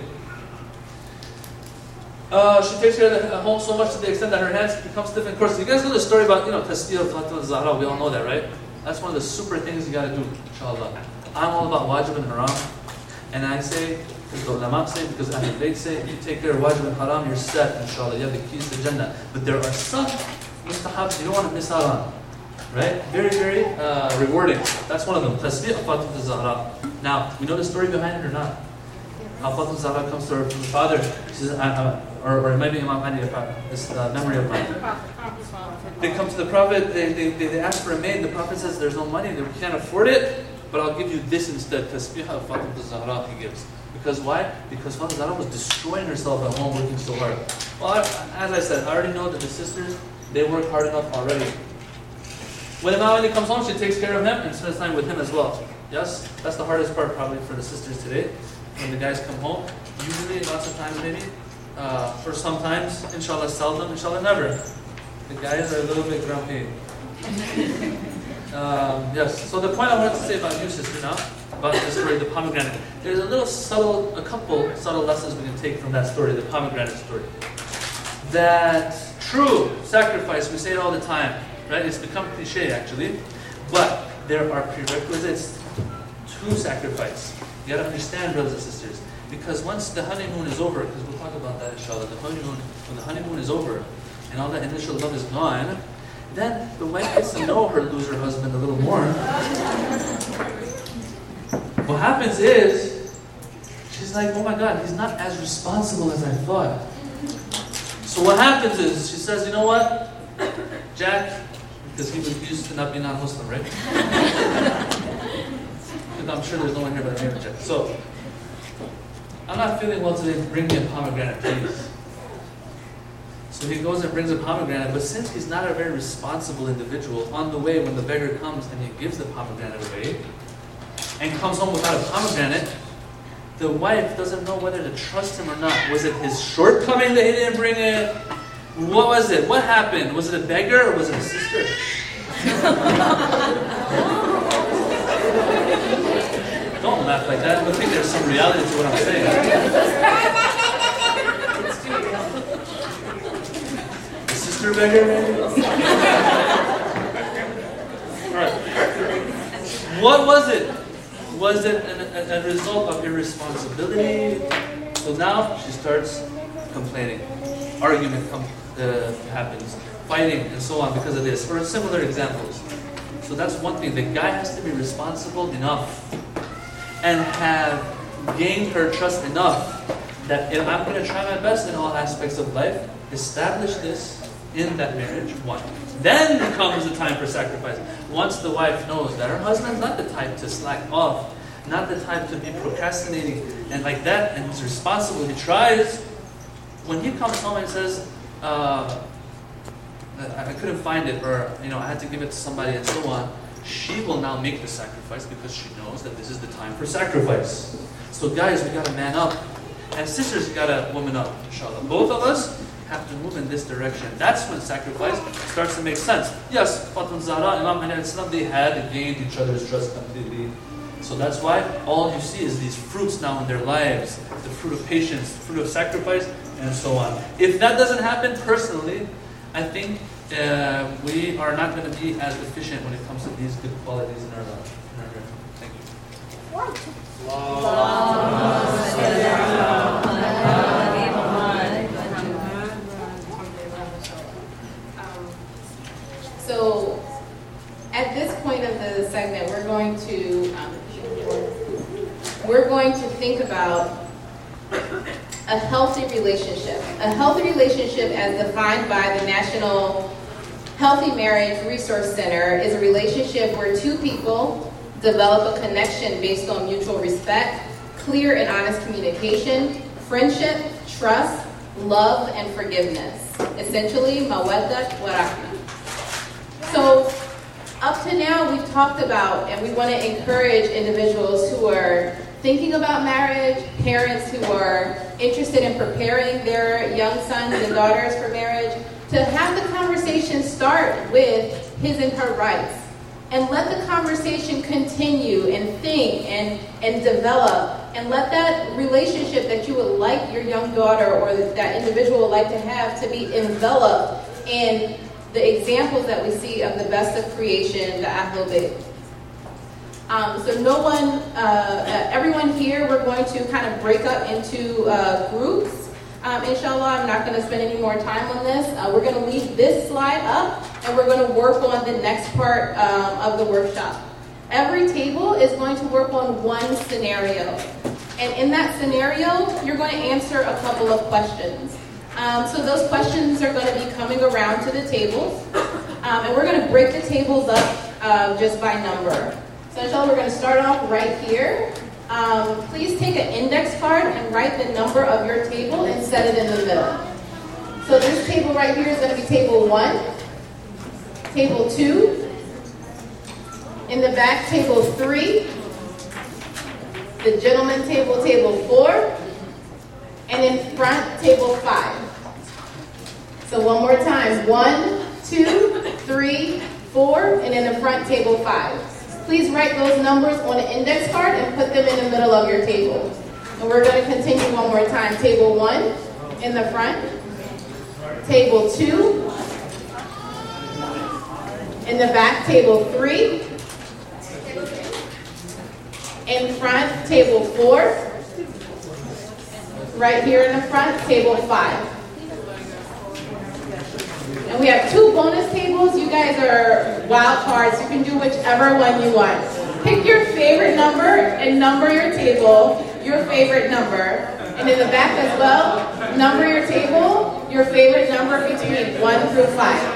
She takes care of the home so much to the extent that her hands become stiff and coarse. You guys know the story about, Tasbih of Fatima Zahra. We all know that, right? That's one of the super things you got to do, inshallah. I'm all about wajib and haram. And I say, because the ulama say, because Ahlul Bayt say, if you take care of wajib and haram, you're set, inshallah. You have the keys to Jannah. But there are some mustahabs you don't want to miss out on. Right? Very, very rewarding. That's one of them. Tasbih of Fatima Zahra. Now, we know the story behind it or not? How Fatima Zahra comes to her father. She says, or it might be Imam Ali, this memory of mine. They come to the Prophet, they ask for a maid. The Prophet says, there's no money, we can't afford it, but I'll give you this instead. Tasbih of Fatima Zahra he gives. Because why? Because Fatima Zahra was destroying herself at home working so hard. Well, as I said, I already know that the sisters, they work hard enough already. When Imam Ali comes home, she takes care of him and spends time with him as well. Yes? That's the hardest part probably for the sisters today. When the guys come home, usually, lots of times maybe, or sometimes, inshallah seldom, inshallah never. The guys are a little bit grumpy. Yes, so the point I wanted to say about you, sister, now, about the story of the pomegranate, there's a couple subtle lessons we can take from that story, the pomegranate story. That true sacrifice, we say it all the time, right? It's become cliche actually, but there are prerequisites to sacrifice. You got to understand, brothers and sisters, because once the honeymoon is over, because we'll talk about that inshallah, when the honeymoon is over and all that initial love is gone, then the wife gets to know her loser husband a little more. What happens is, she's like, oh my God, he's not as responsible as I thought. So what happens is, she says, you know what, Jack, because he was used to not being non-Muslim, right? I'm sure there's no one here by the name of Jack. So, I'm not feeling well today, bring me a pomegranate, please. So he goes and brings a pomegranate, but since he's not a very responsible individual, on the way when the beggar comes and he gives the pomegranate away, and comes home without a pomegranate, the wife doesn't know whether to trust him or not. Was it his shortcoming that he didn't bring it? What was it? What happened? Was it a beggar or was it a sister? Don't laugh like that. I think there's some reality to what I'm saying. The sister beggar, maybe? Alright. What was it? Was it a result of irresponsibility? So now she starts complaining. Argument happens. Fighting and so on because of this. Or similar examples. So that's one thing. The guy has to be responsible enough and have gained her trust enough that if I'm going to try my best in all aspects of life, establish this in that marriage, one. Then comes the time for sacrifice. Once the wife knows that her husband's not the type to slack off, not the type to be procrastinating and like that, and he's responsible, he tries. When he comes home and says, I couldn't find it, or I had to give it to somebody and so on, she will now make the sacrifice because she knows that this is the time for sacrifice. So guys, we gotta man up. And sisters, you gotta woman up, inshallah. Both of us have to move in this direction. That's when sacrifice starts to make sense. Yes, Fatima Zahra, Imam Ali, they had gained each other's trust completely. So that's why all you see is these fruits now in their lives, the fruit of patience, the fruit of sacrifice, and so on. If that doesn't happen, personally, I think we are not going to be as efficient when it comes to these good qualities in our life. Thank you. So, at this point of the segment, we're going to think about a healthy relationship. A healthy relationship, as defined by the National Healthy Marriage Resource Center, is a relationship where two people develop a connection based on mutual respect, clear and honest communication, friendship, trust, love, and forgiveness. Essentially, mawaddat wa rahmah. So, up to now, we've talked about, and we want to encourage individuals who are thinking about marriage, parents who are interested in preparing their young sons and daughters for marriage, to have the conversation start with his and her rights. And let the conversation continue and think and develop. And let that relationship that you would like your young daughter or that individual would like to have to be enveloped in the examples that we see of the best of creation, the Ahlul Bayt. So everyone here, we're going to kind of break up into groups. Inshallah, I'm not going to spend any more time on this. We're going to leave this slide up, and we're going to work on the next part of the workshop. Every table is going to work on one scenario. And in that scenario, you're going to answer a couple of questions. So those questions are going to be coming around to the tables. And we're going to break the tables up just by number. So inshallah, we're going to start off right here. Please take an index card and write the number of your table and set it in the middle. So this table right here is going to be table 1, table 2, in the back, table 3, the gentleman table, table 4, and in front, table 5. So one more time, 1, 2, 3, 4, and in the front, table 5. Please write those numbers on an index card and put them in the middle of your table. And we're going to continue one more time. Table 1 in the front. Table 2 in the back. Table 3 in front. Table 4 right here in the front. Table 5. And we have 2 bonus tables. You guys are wild cards. You can do whichever one you want. Pick your favorite number and number your table, your favorite number. And in the back as well, number your table, your favorite number between 1 through 5.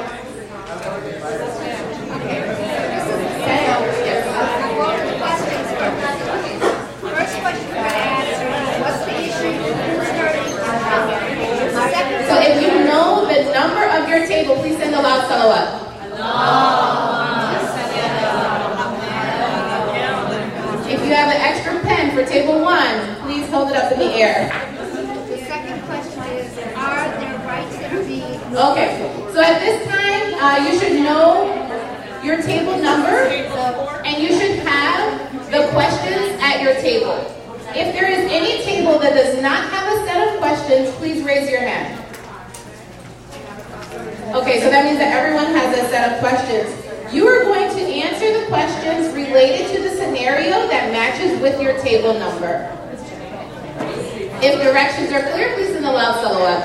First question I'm going to answer is, what's the issue? So if you know the number of your table, please send a loud salawat. If you have an extra pen for table 1, please hold it up in the air. The second question is, are there rights that are being... Okay, so at this time, you should know your table number, and you should have the questions at your table. If there is any table that does not have a set of questions, please raise your hand. Okay, so that means that everyone has a set of questions. You are going to answer the questions related to the scenario that matches with your table number. If directions are clear, please send a loud salawat.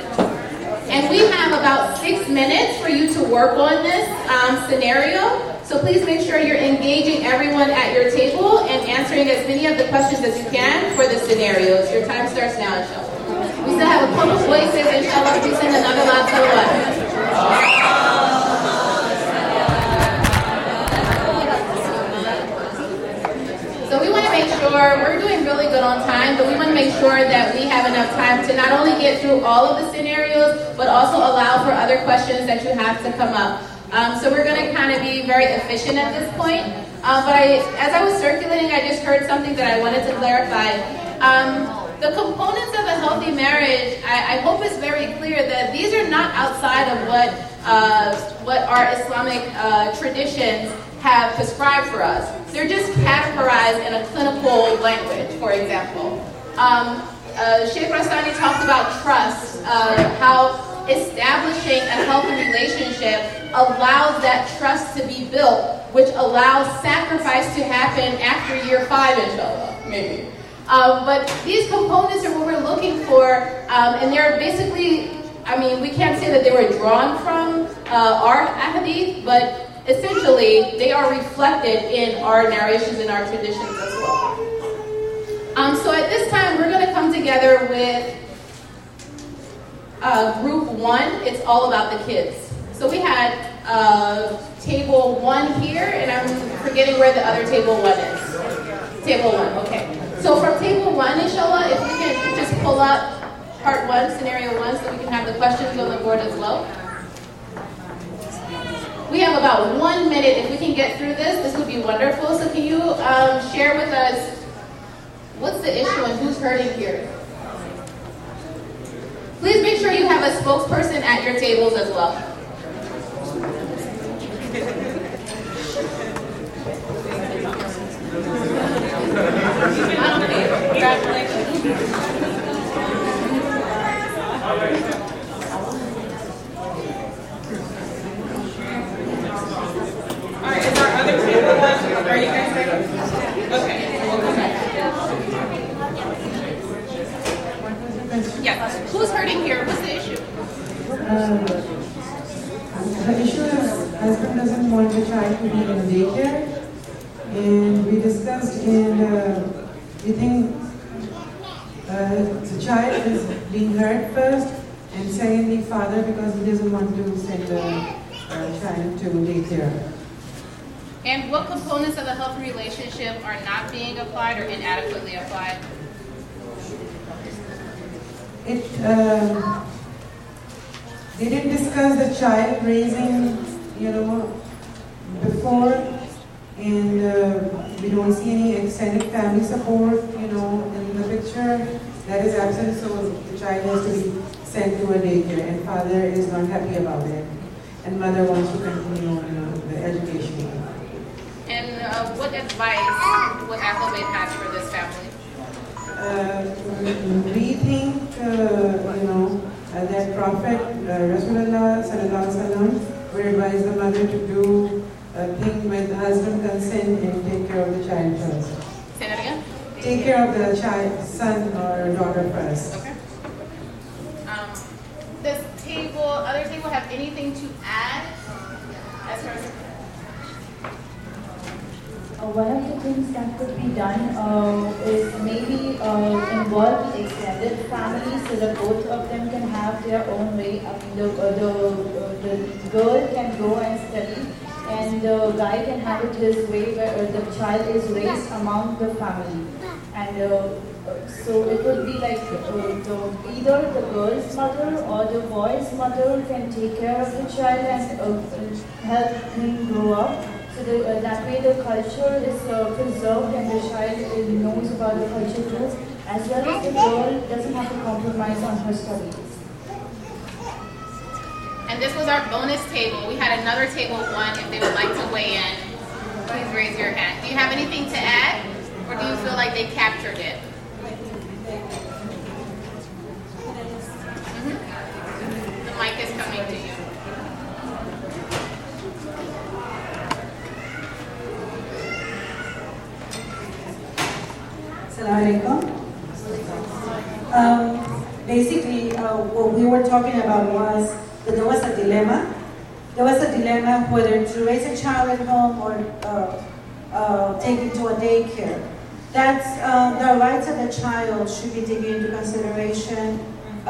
And we have about 6 minutes for you to work on this scenario. So So please make sure you're engaging everyone at your table and answering as many of the questions as you can for the scenarios. Your time starts now, inshallah. We still have a couple voices, inshallah. Please send another loud salawat. So we want to make sure, we're doing really good on time, but we want to make sure that we have enough time to not only get through all of the scenarios, but also allow for other questions that you have to come up. So we're going to kind of be very efficient at this point. But as I was circulating, I just heard something that I wanted to clarify. The components of a healthy marriage, I hope it's very clear that these are not outside of what our Islamic traditions have prescribed for us. They're just categorized in a clinical language, for example. Sheikh Rastani talked about trust, how establishing a healthy relationship allows that trust to be built, which allows sacrifice to happen after year 5, inshallah, maybe. But these components are what we're looking for, and they're basically, I mean, we can't say that they were drawn from our ahadith, but essentially they are reflected in our narrations and our traditions as well. So at this time, we're going to come together with group 1. It's all about the kids. So we had table 1 here, and I'm forgetting where the other table 1 is. Table 1, okay. So from table 1, inshallah, if we can just pull up part 1, scenario 1, so we can have the questions on the board as well. We have about 1 minute. If we can get through this would be wonderful. So can you share with us what's the issue and who's hurting here? Please make sure you have a spokesperson at your tables as well. Alright, is our other table one? Are you guys ready? Okay. Yes. Who's hurting here? What's the issue? The issue is husband doesn't want the child to be in daycare, and we discussed we think the child is being hurt first, and secondly father because he doesn't want to send the child to daycare. And what components of the healthy relationship are not being applied or inadequately applied? They didn't discuss the child raising, before, and we don't see any extended family support, in the picture. That is absent, so the child has to be sent to a daycare, and father is not happy about it, and mother wants to continue, the education. And what advice would Ahlul have for this family? We think, that Prophet Rasulullah sallallahu alaihi wasallam would advise the mother to do a thing with husband consent and take care of the child first. Say that again? Take care of the child, son or daughter first. Okay. Does other table have anything to add as far as? One of the things that could be done is maybe involve the extended family so that both of them can have their own way. I mean, the girl can go and study, and the guy can have it his way, where the child is raised among the family. And so it would be like either the girl's mother or the boy's mother can take care of the child and help him grow up. So that way the culture is preserved and the child knows about the culture too, as well as the girl doesn't have to compromise on her studies. And this was our bonus table. We had another table 1 if they would like to weigh in. Please raise your hand. Do you have anything to add? Or do you feel like they captured it? The mic is coming to you. Basically, what we were talking about was that there was a dilemma there was a dilemma whether to raise a child at home or take it to a daycare. That's the rights of the child should be taken into consideration.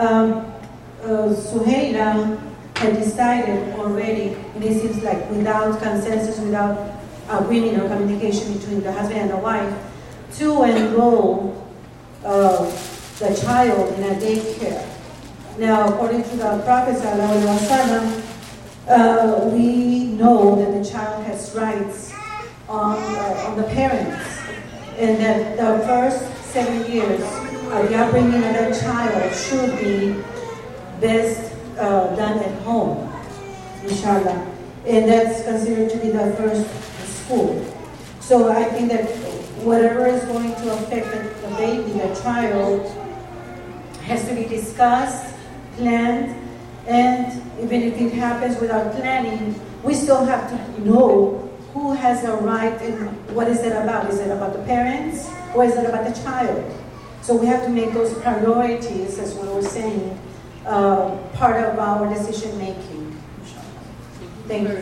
Suheila had decided already, and it seems like without consensus, without agreement or communication between the husband and the wife, to enroll the child in a daycare. Now, according to the Prophet ﷺ, we know that the child has rights on the parents, and that the first 7 years of the upbringing of that child should be best done at home, inshallah. And that's considered to be the first school. So I think that whatever is going to affect the baby, the child, has to be discussed, planned, and even if it happens without planning, we still have to know who has the right and what is it about. Is it about the parents or is it about the child? So we have to make those priorities, as we were saying, part of our decision making. Thank you.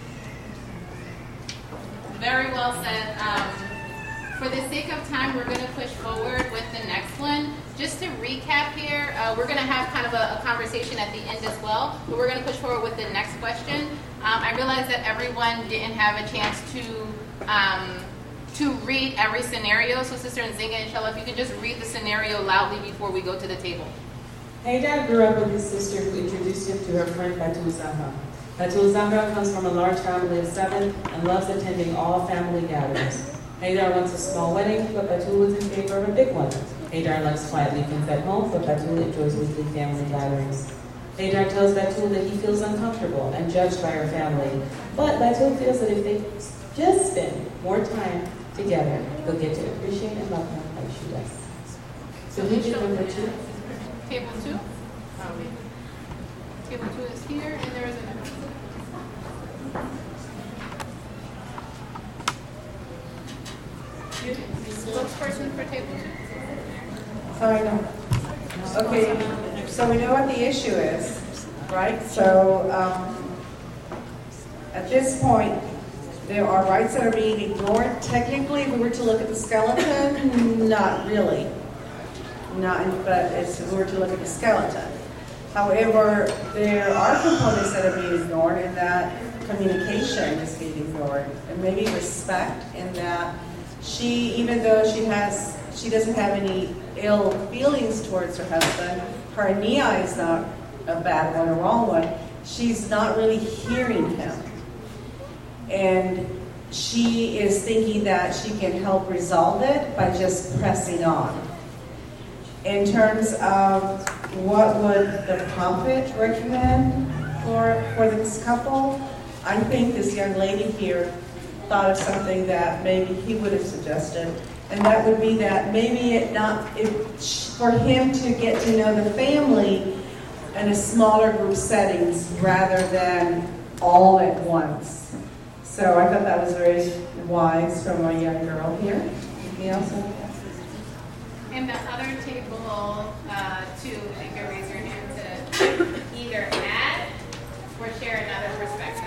Very well said. For the sake of time, we're going to push forward with the next one. Just to recap here, we're going to have kind of a conversation at the end as well, but we're going to push forward with the next question. I realize that everyone didn't have a chance to read every scenario, so Sister Nzinga, inshallah, if you can just read the scenario loudly before we go to the table. Haydar grew up with his sister who introduced him to her friend Batul Zahra. Batul Zahra comes from a large family of 7 and loves attending all family gatherings. Haydar wants a small wedding, but Batul was in favor of a big one. Haydar likes quiet weekends at home, but Batul enjoys weekly family gatherings. Haydar tells Batul that he feels uncomfortable and judged by her family, but Batul feels that if they just spend more time together, they'll get to appreciate and love him like she does. So who's number 2? Table 2? Table 2 is here, and there is another. Spokesperson for table 2. I know. Okay, so we know what the issue is, right? So at this point, there are rights that are being ignored. Technically, if we were to look at the skeleton, not really. But if we were to look at the skeleton. However, there are components that are being ignored, in that communication is being ignored, and maybe respect, in that she, even though she doesn't have any ill feelings towards her husband, her niyyah is not a bad one, a wrong one. She's not really hearing him. And she is thinking that she can help resolve it by just pressing on. In terms of what would the Prophet recommend for this couple, I think this young lady here thought of something that maybe he would have suggested, and that would be that maybe for him to get to know the family in a smaller group settings rather than all at once. So I thought that was very wise from a young girl here. Anything else? And the other table, 2, you can raise your hand to either add or share another perspective.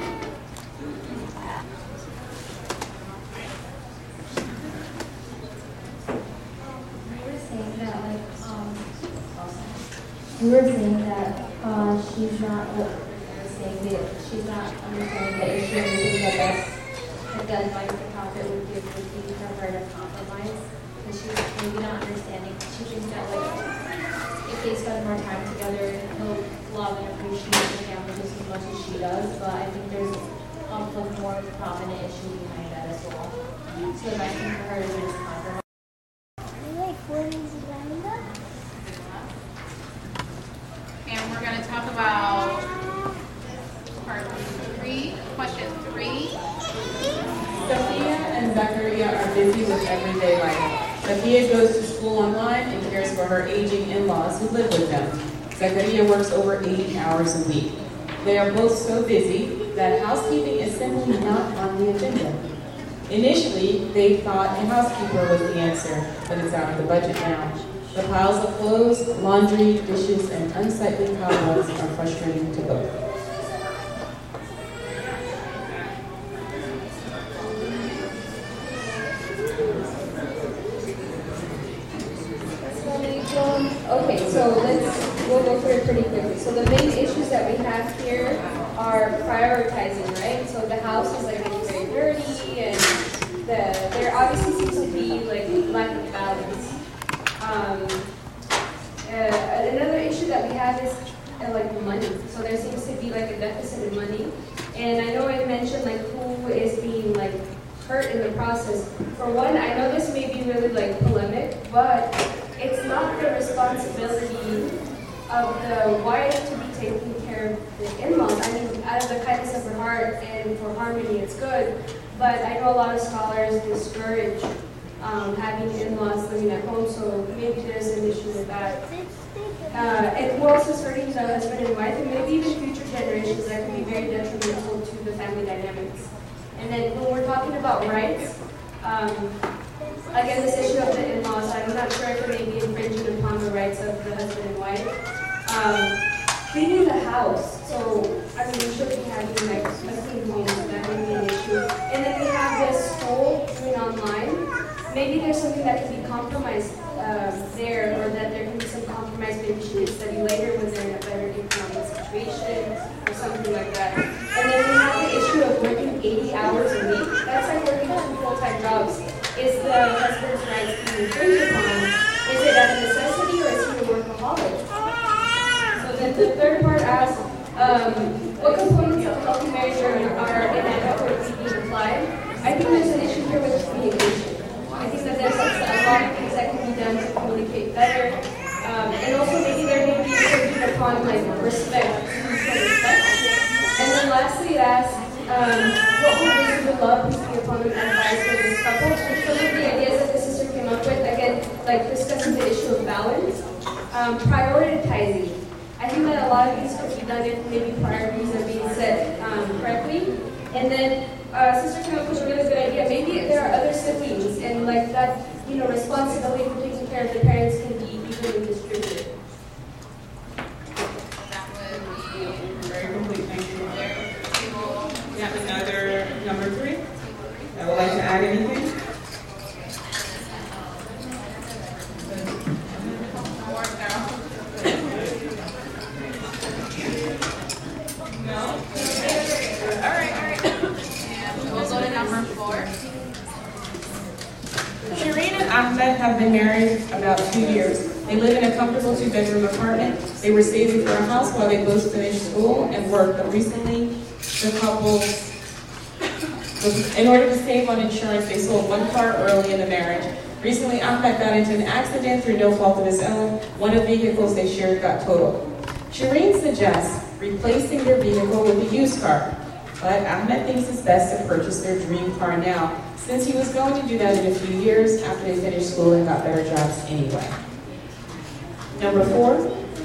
We were saying that she's not understanding the issue and maybe the best advice the Prophet would give would be for her to compromise. And she's maybe not understanding. She thinks that if they spend more time together, he'll love and appreciate the family just as much as she does. But I think there's more prominent issue behind that as well. So the best thing for her is to just compromise. And we're going to talk about question 3. Sophia and Zachariah are busy with everyday life. Sophia goes to school online and cares for her aging in-laws who live with them. Zachariah works over 80 hours a week. They are both so busy that housekeeping is simply not on the agenda. Initially, they thought a housekeeper was the answer, but it's out of the budget now. The piles of clothes, laundry, dishes, and unsightly cobwebs are frustrating to both. Okay, so we'll go through it pretty quickly. So the main issues that we have here are prioritizing, right? So the house is like getting very dirty, and there obviously seems to be like lack of balance. Another issue that we have is like money. So there seems to be like a deficit in money, and I know I mentioned like who is being like hurt in the process. For one, I know this may be really like polemic, but it's not the responsibility of the wife to be taking care of the in-laws. I mean, out of the kindness of her heart and for harmony, it's good. But I know a lot of scholars discourage having in-laws living at home, so maybe there's an issue with that. And who else is hurting the husband and wife, and maybe even future generations that can be very detrimental to the family dynamics. And then when we're talking about rights, again, this issue of the in-laws, I'm not sure if it may be infringing upon the rights of the husband and wife. Cleaning the house, so I mean, we should be having like a clean home, so that may be an issue. And then we have this school doing online. Maybe there's something that can be compromised there, or that there can be some compromise. Maybe she can study later when they're in a better economic situation, or something like that. And then we have the issue of working 80 hours a week. That's like working 2 full-time jobs. Is the husband's rights being infringed upon? Is it a necessity, or is he a workaholic? So then the third part asks, what components of healthy marriage are inadequately being applied? I think there's an issue here with communication. I think that there's a lot of things that can be done to communicate better. And also maybe there may be infringement upon like respect. And then lastly it asks, what would wisdom and love be upon an advice for this couple? Which some of the ideas that the sister came up with, again, like discussing the issue of balance, prioritizing. I think that a lot of things could be done if maybe priorities are being set correctly. And then Sister came up with a really good idea. Maybe there are other siblings, and like that, responsibility for taking care of the parents can be evenly distributed. That would be very complete. Thank you. We have another number 3 that would like to add anything. No? All right. And we'll go to number 4. Shireen and Ahmed have been married about 2 years. They live in a comfortable 2-bedroom apartment. They were saving for a house while they both finished school and work, but recently the couple, in order to save on insurance, they sold one car early in the marriage. Recently, Ahmed got into an accident through no fault of his own. One of the vehicles they shared got totaled. Shireen suggests replacing their vehicle with a used car, but Ahmed thinks it's best to purchase their dream car now, since he was going to do that in a few years after they finished school and got better jobs anyway. Number 4.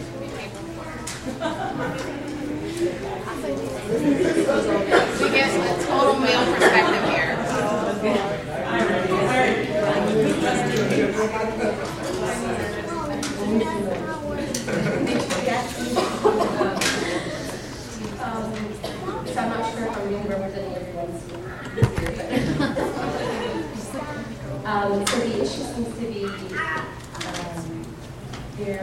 We get a total male perspective here. So I'm not sure if I'm really representing everyone's so the issue seems to be their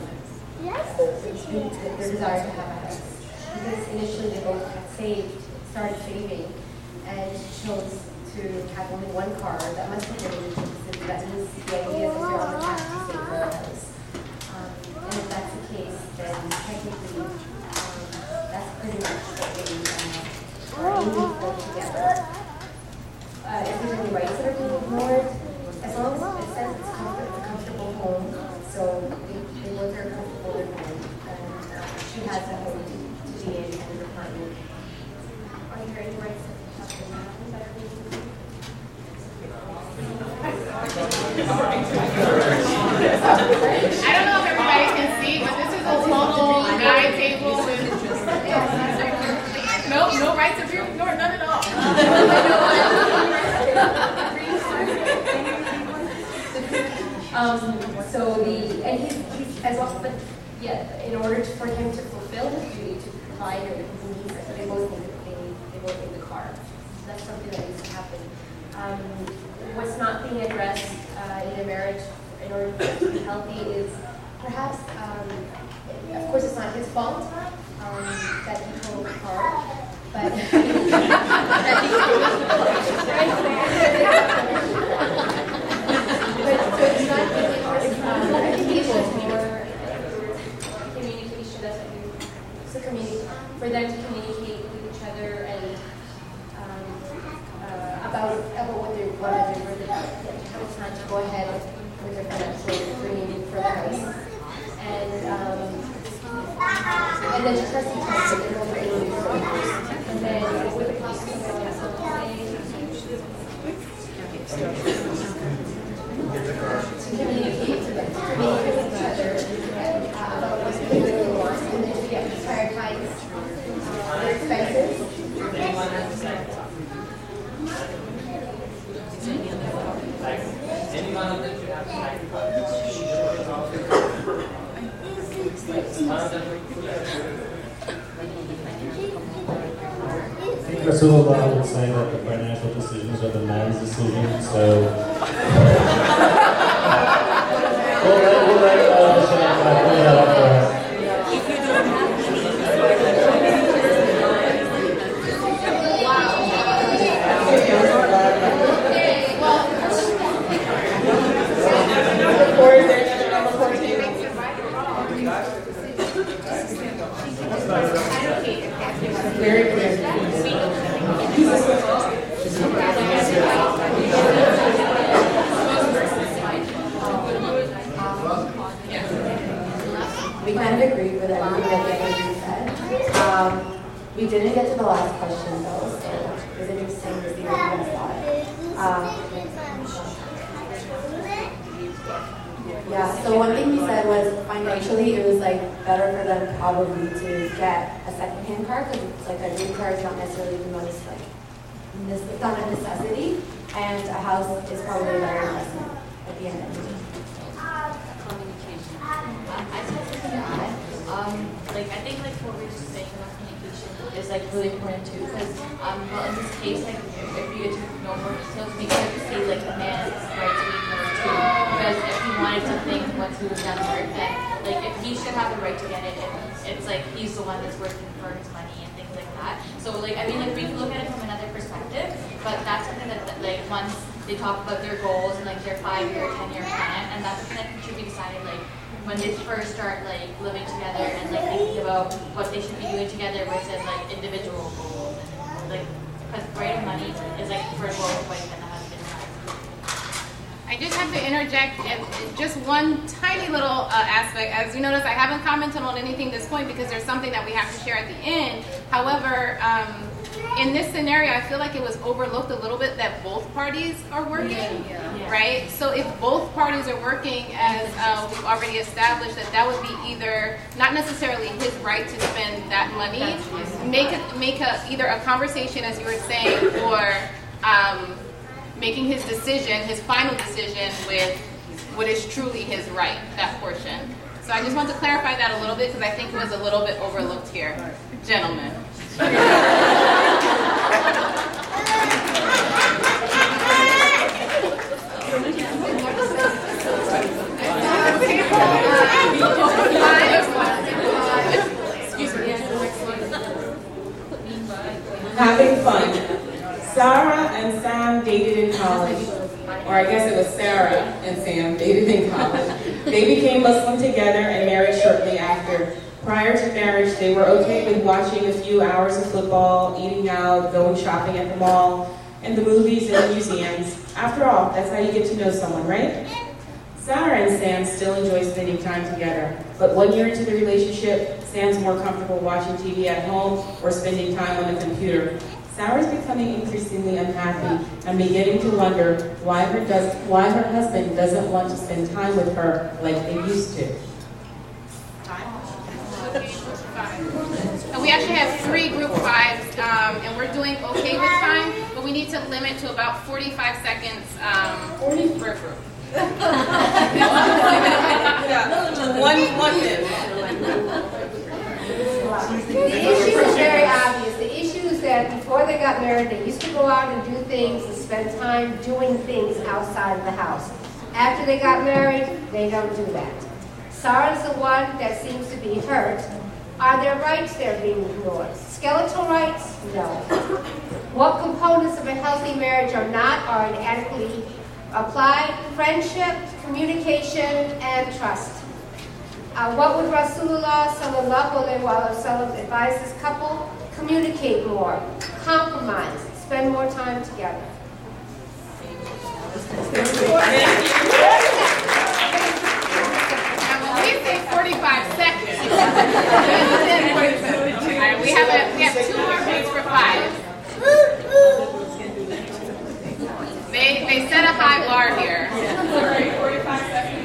desire to have a house. Because initially they both started saving, and chose to have only one car. That must have been an issue, since that means the idea that they're on the path to save for a house. And if that's the case, then technically that's pretty much what they are aiming for together. If there's any rights that are being ignored, as long as it says it's a comfortable home, so they both are comfortable in home, and she has a home to be in and an apartment. Are there any rights that have been that are being ignored? I don't know if everybody can see, but this is a total guy table with no rights are being ignored, none at all. And he's as well, but yeah, in order for him to fulfill his duty to provide her with his needs, so they both need the car. That's something that needs to happen. What's not being addressed in a marriage in order for it to be healthy is perhaps, of course, it's not his fault that he told her, but so it's not really communication, more communication. That's what it's a for them to communicate with each other and about what they want to do, have time to go ahead with their financial bringing for the house, and then just trust each other and then with the possibility to communicate with each other about what they really want, and then to prioritize their expenses. I think Rasulullah would say that the financial decisions are the man's decisions, so we'll let Shana clean that up for us. Or is there another number 14? Very clear. We kind of agreed with everything that you said. We didn't get to the last question though, so it was interesting to see what you guys thought. Yeah, so one thing we said was financially it was like better for them probably to get a second-hand car because it's like a new car is not necessarily the most like it's not a necessity, and a house is probably a better investment at the end of the day. Communication. I just have something to add. Like I think like what we were just saying about communication is like really important too because well in this case like if you get to know more details, we get to see like a man's right to be heard too. Because if he wanted to think once he was done work, then like if he should have the right to get it, it's like he's the one that's working for his money and things like that. So like I mean like we can look at it from another perspective, but that's something that like once they talk about their goals and like their 5-year, 10-year plan, and that's something that should be decided like when they first start like living together and like thinking about what they should be doing together versus like individual goals and like because right of money is like for both wife and the husband. I just have to interject just one tiny little aspect. As you notice, I haven't commented on anything at this point because there's something that we have to share at the end. However, in this scenario, I feel like it was overlooked a little bit that both parties are working, right? So if both parties are working, as we've already established, that would be either not necessarily his right to spend that money, make either a conversation, as you were saying, or making his decision, his final decision, with what is truly his right, that portion. So I just want to clarify that a little bit because I think it was a little bit overlooked here. Gentlemen. Having fun. Sarah and Sam dated in college, or I guess it was Sarah and Sam dated in college. They became Muslim together and married shortly after. Prior to marriage, they were okay with watching a few hours of football, eating out, going shopping at the mall, and the movies and the museums. After all, that's how you get to know someone, right? Sarah and Sam still enjoy spending time together, but 1 year into the relationship, Sam's more comfortable watching TV at home or spending time on the computer. Sarah's becoming increasingly unhappy and beginning to wonder why her husband doesn't want to spend time with her like they used to. And we actually have 3 group 5s, and we're doing okay with time, but we need to limit to about 45 seconds per group. One minute. The issue is very obvious. The issue is that before they got married, they used to go out and do things and spend time doing things outside of the house. After they got married, they don't do that. Sarah's the one that seems to be hurt. Are there rights that are being ignored? Skeletal rights? No. What components of a healthy marriage are not or inadequately applied? Friendship, communication, and trust. What would Rasulullah sallallahu alaihi wasallam advise this couple? Communicate more, compromise, spend more time together. Now, when we say 45 seconds, all right, we have 2 more minutes for 5. They set a high bar here. 45 seconds.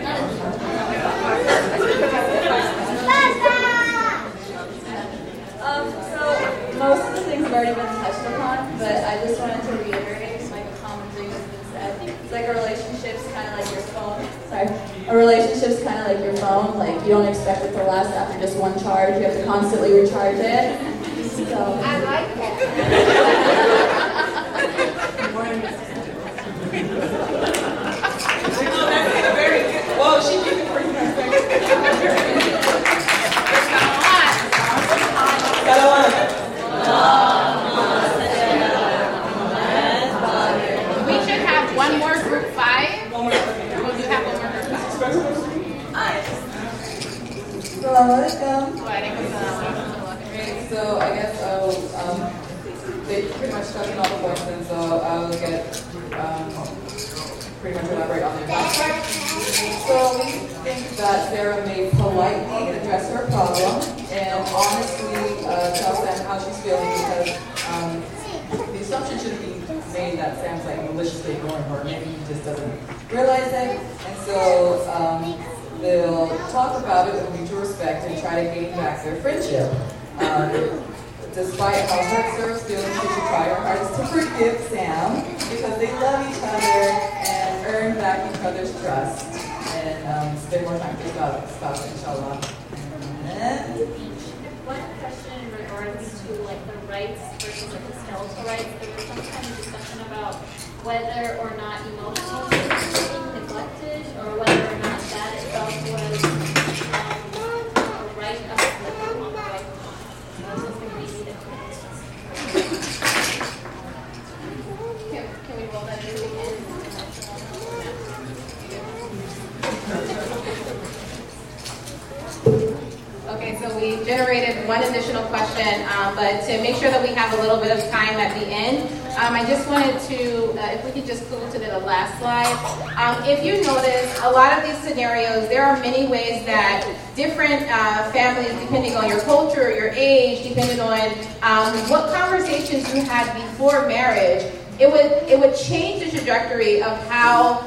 So most of the things have already been touched upon, but I just wanted to reiterate like a common thing that's been said. It's like a relationship's kind of like your phone. Sorry, a relationship's kind of like your phone. Like you don't expect it to last after just one charge. You have to constantly recharge it. So I like that. Well, she did it 45 seconds. We should have one more group 5. We'll do have one more group 5. So I guess they pretty much touched on all the points, and so I'll get pretty much elaborate on the impact. So we think that Sarah may politely address her problem and honestly tell Sam how she's feeling, because the assumption shouldn't be made that Sam's like maliciously ignoring her. Maybe he just doesn't realize it, and so they'll talk about it with mutual respect and try to gain back their friendship. Despite how hurt Sarah's feeling, she should try her hardest to forgive Sam, because they love each other and earn back each other's trust. And spend more time with spouse, inshallah. One question in regards to like the rights versus like the skeletal rights. There was some kind of discussion about whether or not emotional needs were being neglected, or whether or not that itself was a right of the wife. Can we roll that in again? Okay, so we generated one additional question, but to make sure that we have a little bit of time at the end, I just wanted to, if we could just go to the last slide. If you notice, a lot of these scenarios, there are many ways that different families, depending on your culture or your age, depending on what conversations you had before marriage, it would change the trajectory of how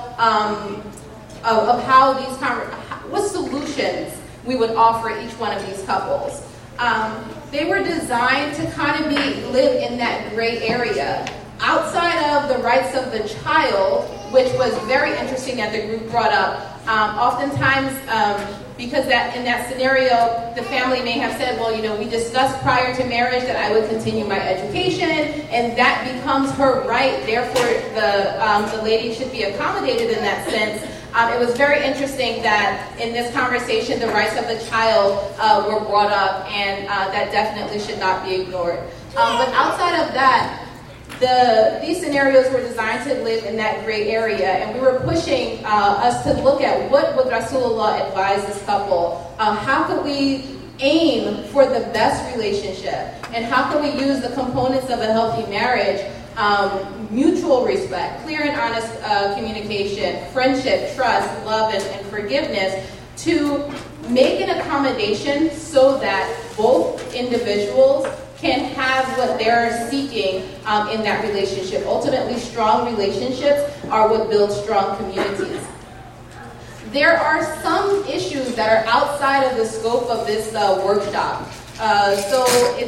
these what solutions we would offer each one of these couples. They were designed to kind of live in that gray area. Outside of the rights of the child, which was very interesting that the group brought up, oftentimes, because in that scenario, the family may have said, well, you know, we discussed prior to marriage that I would continue my education, and that becomes her right, therefore the lady should be accommodated in that sense. It was very interesting that in this conversation, the rights of the child were brought up, and that definitely should not be ignored. But outside of that, these scenarios were designed to live in that gray area, and we were pushing us to look at what would Rasulullah advise this couple. How could we aim for the best relationship, and how can we use the components of a healthy marriage? Mutual respect, clear and honest communication, friendship, trust, love, and forgiveness, to make an accommodation so that both individuals can have what they're seeking in that relationship. Ultimately, strong relationships are what build strong communities. There are some issues that are outside of the scope of this workshop. So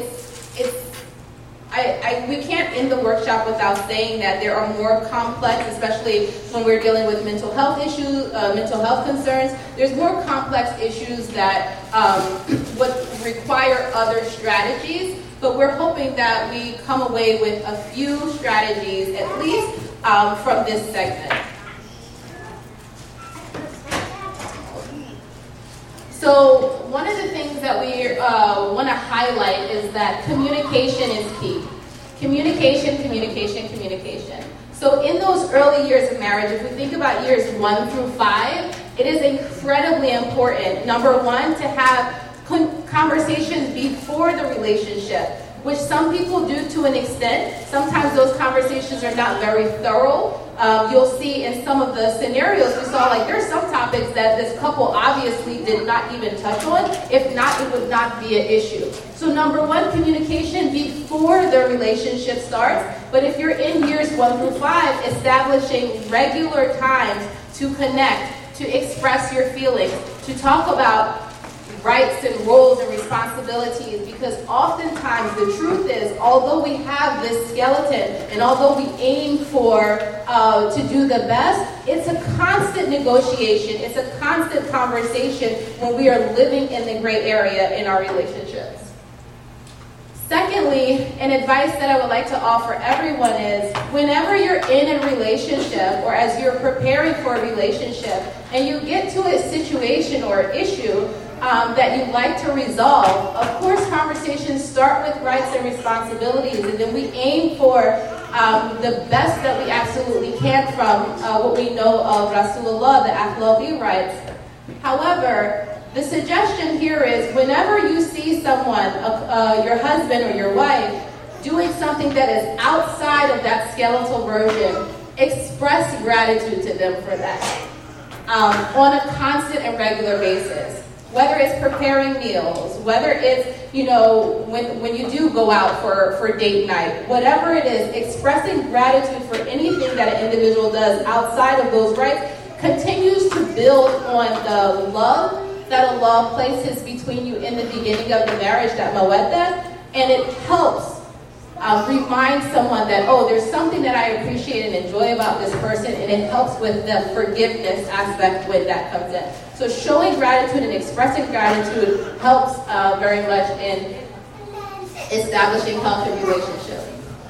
we can't end the workshop without saying that there are more complex, especially when we're dealing with mental health issues, mental health concerns. There's more complex issues that would require other strategies, but we're hoping that we come away with a few strategies, at least from this segment. So one of the things that we want to highlight is that communication is key. Communication, communication, communication. So in those early years of marriage, if we think about years 1 through 5, it is incredibly important, number one, to have conversations before the relationship, which some people do to an extent. Sometimes those conversations are not very thorough. You'll see in some of the scenarios we saw, like there's some topics that this couple obviously did not even touch on. If not, it would not be an issue. So number one, communication before the relationship starts. But if you're in years 1 through 5, establishing regular times to connect, to express your feelings, to talk about rights and roles and responsibilities, because oftentimes the truth is, although we have this skeleton and although we aim for to do the best, it's a constant negotiation, it's a constant conversation when we are living in the gray area in our relationships. Secondly, an advice that I would like to offer everyone is, whenever you're in a relationship or as you're preparing for a relationship and you get to a situation or issue that you'd like to resolve, of course conversations start with rights and responsibilities, and then we aim for the best that we absolutely can from what we know of Rasulullah, the Akhlaqi rights. However, the suggestion here is, whenever you see someone, your husband or your wife, doing something that is outside of that skeletal version, express gratitude to them for that on a constant and regular basis. Whether it's preparing meals, whether it's, when you do go out for date night, whatever it is, expressing gratitude for anything that an individual does outside of those rights continues to build on the love that Allah places between you in the beginning of the marriage, that mawaddah, and it helps remind someone that, oh, there's something that I appreciate and enjoy about this person, and it helps with the forgiveness aspect when that comes in. So showing gratitude and expressing gratitude helps very much in establishing healthy relationships.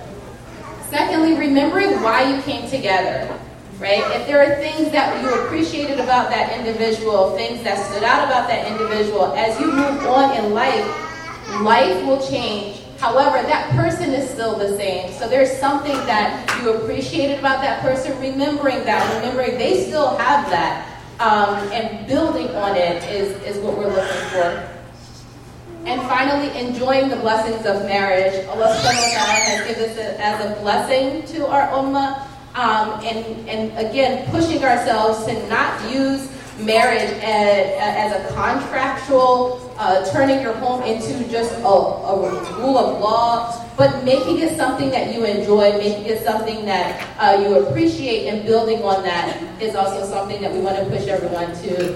Secondly, remembering why you came together, right? If there are things that you appreciated about that individual, things that stood out about that individual, as you move on in life, life will change. However, that person is still the same. So there's something that you appreciated about that person, remembering they still have that. And building on it is what we're looking for. And finally, enjoying the blessings of marriage. Allah subhanahu wa ta'ala has given us it as a blessing to our ummah. And again, pushing ourselves to not use marriage as a contractual, turning your home into just a rule of law, but making it something that you enjoy, making it something that you appreciate, and building on that is also something that we want to push everyone to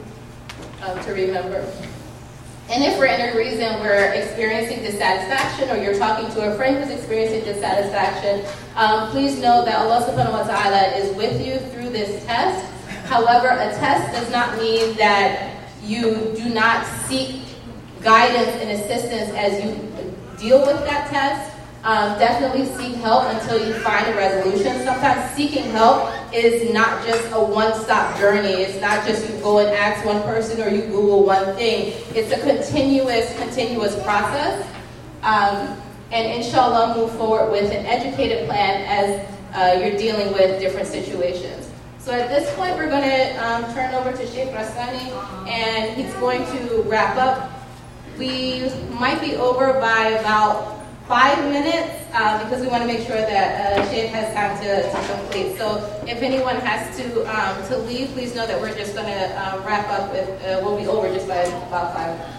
remember. And if for any reason we're experiencing dissatisfaction, or you're talking to a friend who's experiencing dissatisfaction, please know that Allah subhanahu wa ta'ala is with you through this test. However, a test does not mean that you do not seek guidance and assistance as you deal with that test. Definitely seek help until you find a resolution. Sometimes seeking help is not just a one-stop journey. It's not just you go and ask one person or you Google one thing. It's a continuous process. And inshallah, move forward with an educated plan as you're dealing with different situations. So at this point, we're going to turn over to Sheikh Raslani, and he's going to wrap up. We might be over by about 5 minutes because we want to make sure that Sheikh has time to complete. So if anyone has to leave, please know that we're just going to wrap up with, we'll be over just by about 5 minutes.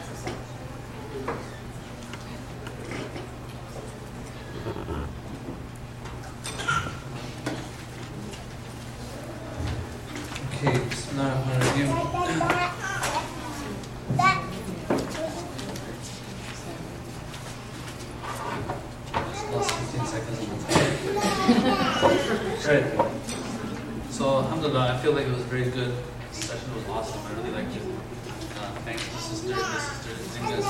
Okay, Bismillahirrahmanirrahim. Lost 15 seconds of the time. Right. So, alhamdulillah, I feel like it was very good. This session was awesome. I really liked it. Thanks to the sister Zingas.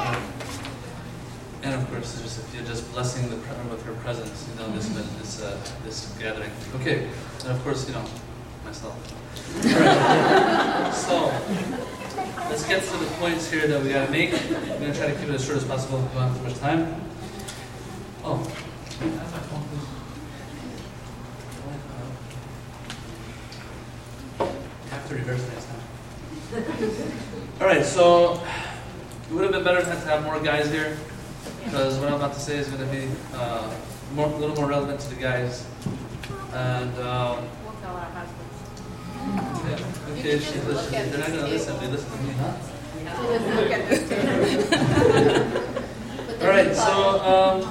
And of course, if you're just blessing with her presence, this gathering. Okay, and of course, myself. Right. So, let's get to the points here that we gotta make. I'm gonna try to keep it as short as possible. We don't have too much time. Oh. I have to reverse next time. Alright, so it would have been better to have more guys here, because what I'm about to say is going to be a little more relevant to the guys. And yeah, okay, they're not going to listen. They listen to me, huh? Alright, so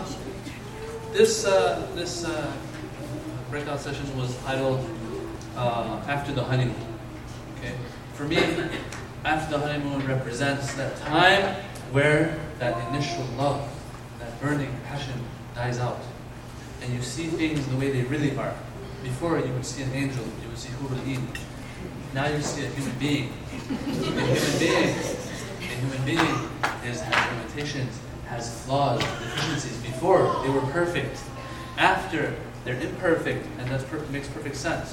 this breakout session was titled After the Honeymoon. Okay, for me, after the honeymoon represents that time where that initial love, that burning passion dies out. And you see things the way they really are. Before you would see an angel, you would see Hurul-Ain. Now you see a human being. A human being has limitations, has flaws, deficiencies. Before, they were perfect. After, they're imperfect, and that makes perfect sense.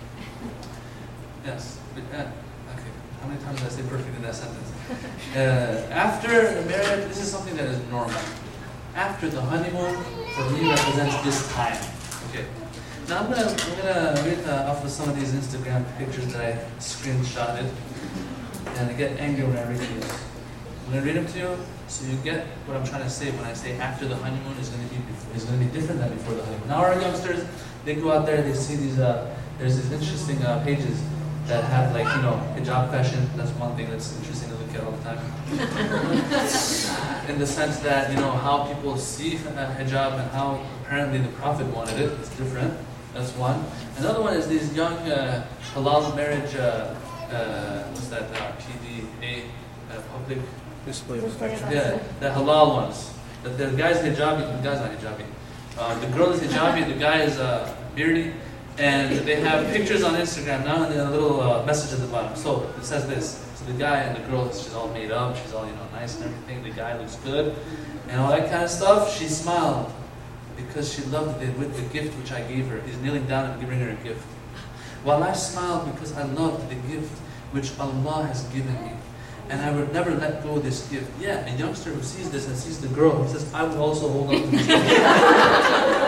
Yes. How many times did I say perfect in that sentence? After marriage, this is something that is normal. After the honeymoon, for me, represents this time. Okay. Now I'm gonna read off of some of these Instagram pictures that I screenshotted, and I get angry when I read these. I'm gonna read them to you, so you get what I'm trying to say when I say after the honeymoon is gonna be different than before the honeymoon. Now our youngsters, they go out there, they see these. There's these interesting pages that have, like, you know, hijab fashion. That's one thing that's interesting to look at all the time. In the sense that, you know, how people see hijab and how apparently the Prophet wanted it. It's different. That's one. Another one is these young halal marriage, what's that, PDA, public display of affection. Yeah, the halal ones. The guy's hijabi, the guy's not hijabi. The girl is hijabi, the guy is beardy. And they have pictures on Instagram now, and then a little message at the bottom. So it says this. So the guy and the girl, she's all made up, she's all, you know, nice and everything. The guy looks good, and all that kind of stuff. She smiled because she loved it with the gift which I gave her. He's kneeling down and giving her a gift. While I smiled because I loved the gift which Allah has given me, and I would never let go of this gift. Yeah, a youngster who sees this and sees the girl, he says, I would also hold on to this gift.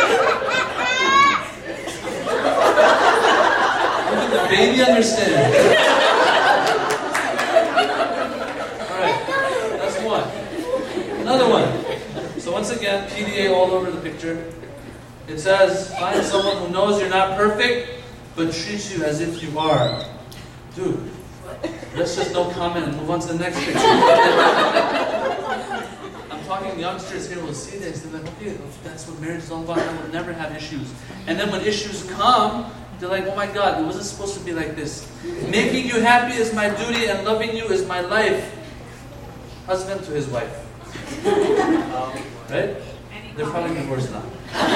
The baby understands. Alright, that's one. Another one. So once again, PDA all over the picture. It says, find someone who knows you're not perfect, but treats you as if you are. Dude, let's just no comment and move on to the next picture. I'm talking youngsters here will see this. They're like, okay, that's what marriage is all about. I will never have issues. And then when issues come, they're like, oh my God, it wasn't supposed to be like this. Making you happy is my duty and loving you is my life. Husband to his wife. Right? They're probably divorced now.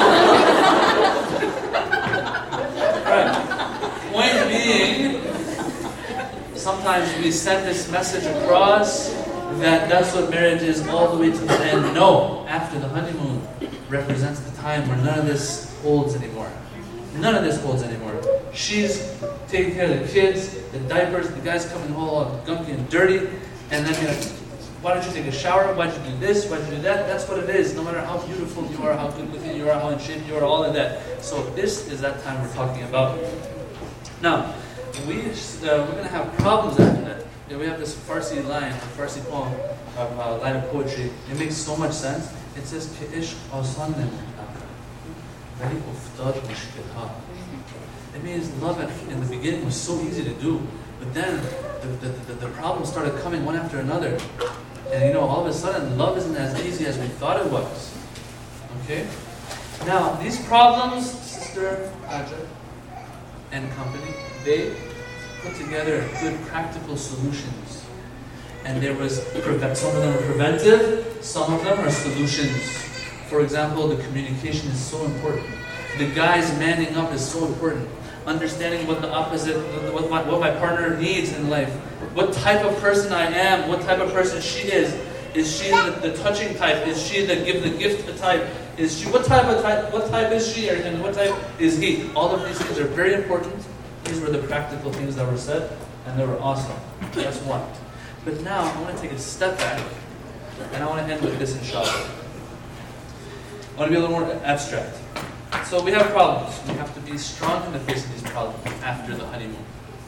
Right. Point being, sometimes we send this message across that that's what marriage is all the way to the end. No, after the honeymoon represents the time where none of this holds anymore. None of this holds anymore. She's taking care of the kids, the diapers, the guy's coming home all gunky and dirty, and then you're like, why don't you take a shower? Why don't you do this? Why don't you do that? That's what it is. No matter how beautiful you are, how good looking you are, how in shape you are, all of that. So this is that time we're talking about. Now, we're going to have problems after that. We have this Farsi line, a Farsi poem, a line of poetry. It makes so much sense. It says, "Ki ishq aasan nahi hota, vali uftad mushkil ha." It means love in the beginning was so easy to do, but then the problems started coming one after another. And you know, all of a sudden, love isn't as easy as we thought it was. Okay? Now, these problems, Sister Aja and company, they put together good practical solutions. And there was, some of them are preventive, some of them are solutions. For example, the communication is so important. The guys manning up is so important. Understanding what the opposite, what my partner needs in life. What type of person I am, what type of person she is. Is she the touching type? Is she the give the gift type? Is she what type is she, and what type is he? All of these things are very important. These were the practical things that were said, and they were awesome. That's one. But now I want to take a step back, and I want to end with this, inshallah. I want to be a little more abstract. So we have problems. We have to be strong in the face of these problems after the honeymoon.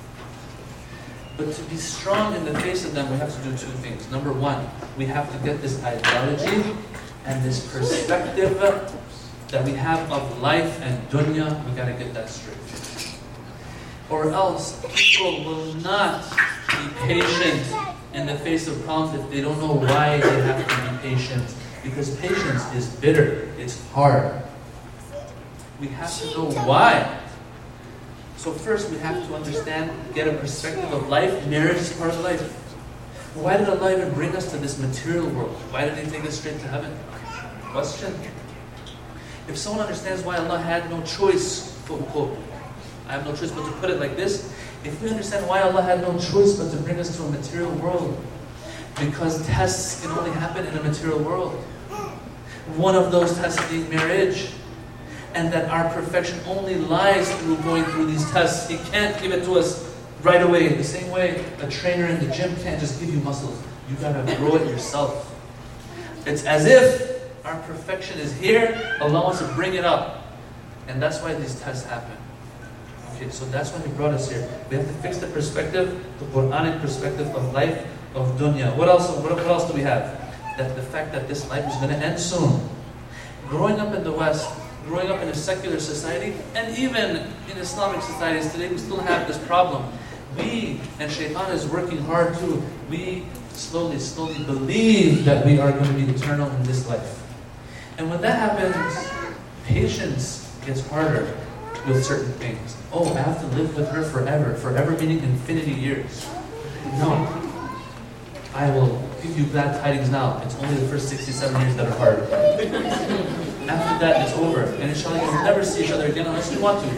But to be strong in the face of them, we have to do two things. Number one, we have to get this ideology and this perspective that we have of life and dunya, we got to get that straight. Or else, people will not be patient in the face of problems if they don't know why they have to be patient. Because patience is bitter, it's hard. We have to know why. So first we have to understand, get a perspective of life. Marriage is part of life. Why did Allah even bring us to this material world? Why did He take us straight to heaven? Question. If someone understands why Allah had no choice, quote unquote, I have no choice but to put it like this. If we understand why Allah had no choice but to bring us to a material world, because tests can only happen in a material world. One of those tests being marriage. And that our perfection only lies through going through these tests. He can't give it to us right away. The same way a trainer in the gym can't just give you muscles. You gotta grow it yourself. It's as if our perfection is here, Allah wants to bring it up. And that's why these tests happen. Okay, so that's why He brought us here. We have to fix the perspective, the Quranic perspective of life, of dunya. What else do we have? That the fact that this life is going to end soon. Growing up in the West, growing up in a secular society, and even in Islamic societies today, we still have this problem. We, and Shaitan is working hard too, we slowly believe that we are going to be eternal in this life. And when that happens, patience gets harder with certain things. Oh, I have to live with her forever. Forever meaning infinity years. No. I will give you glad tidings now. It's only the first 67 years that are hard. After that, it's over. And inshallah, you'll never see each other again unless you want to.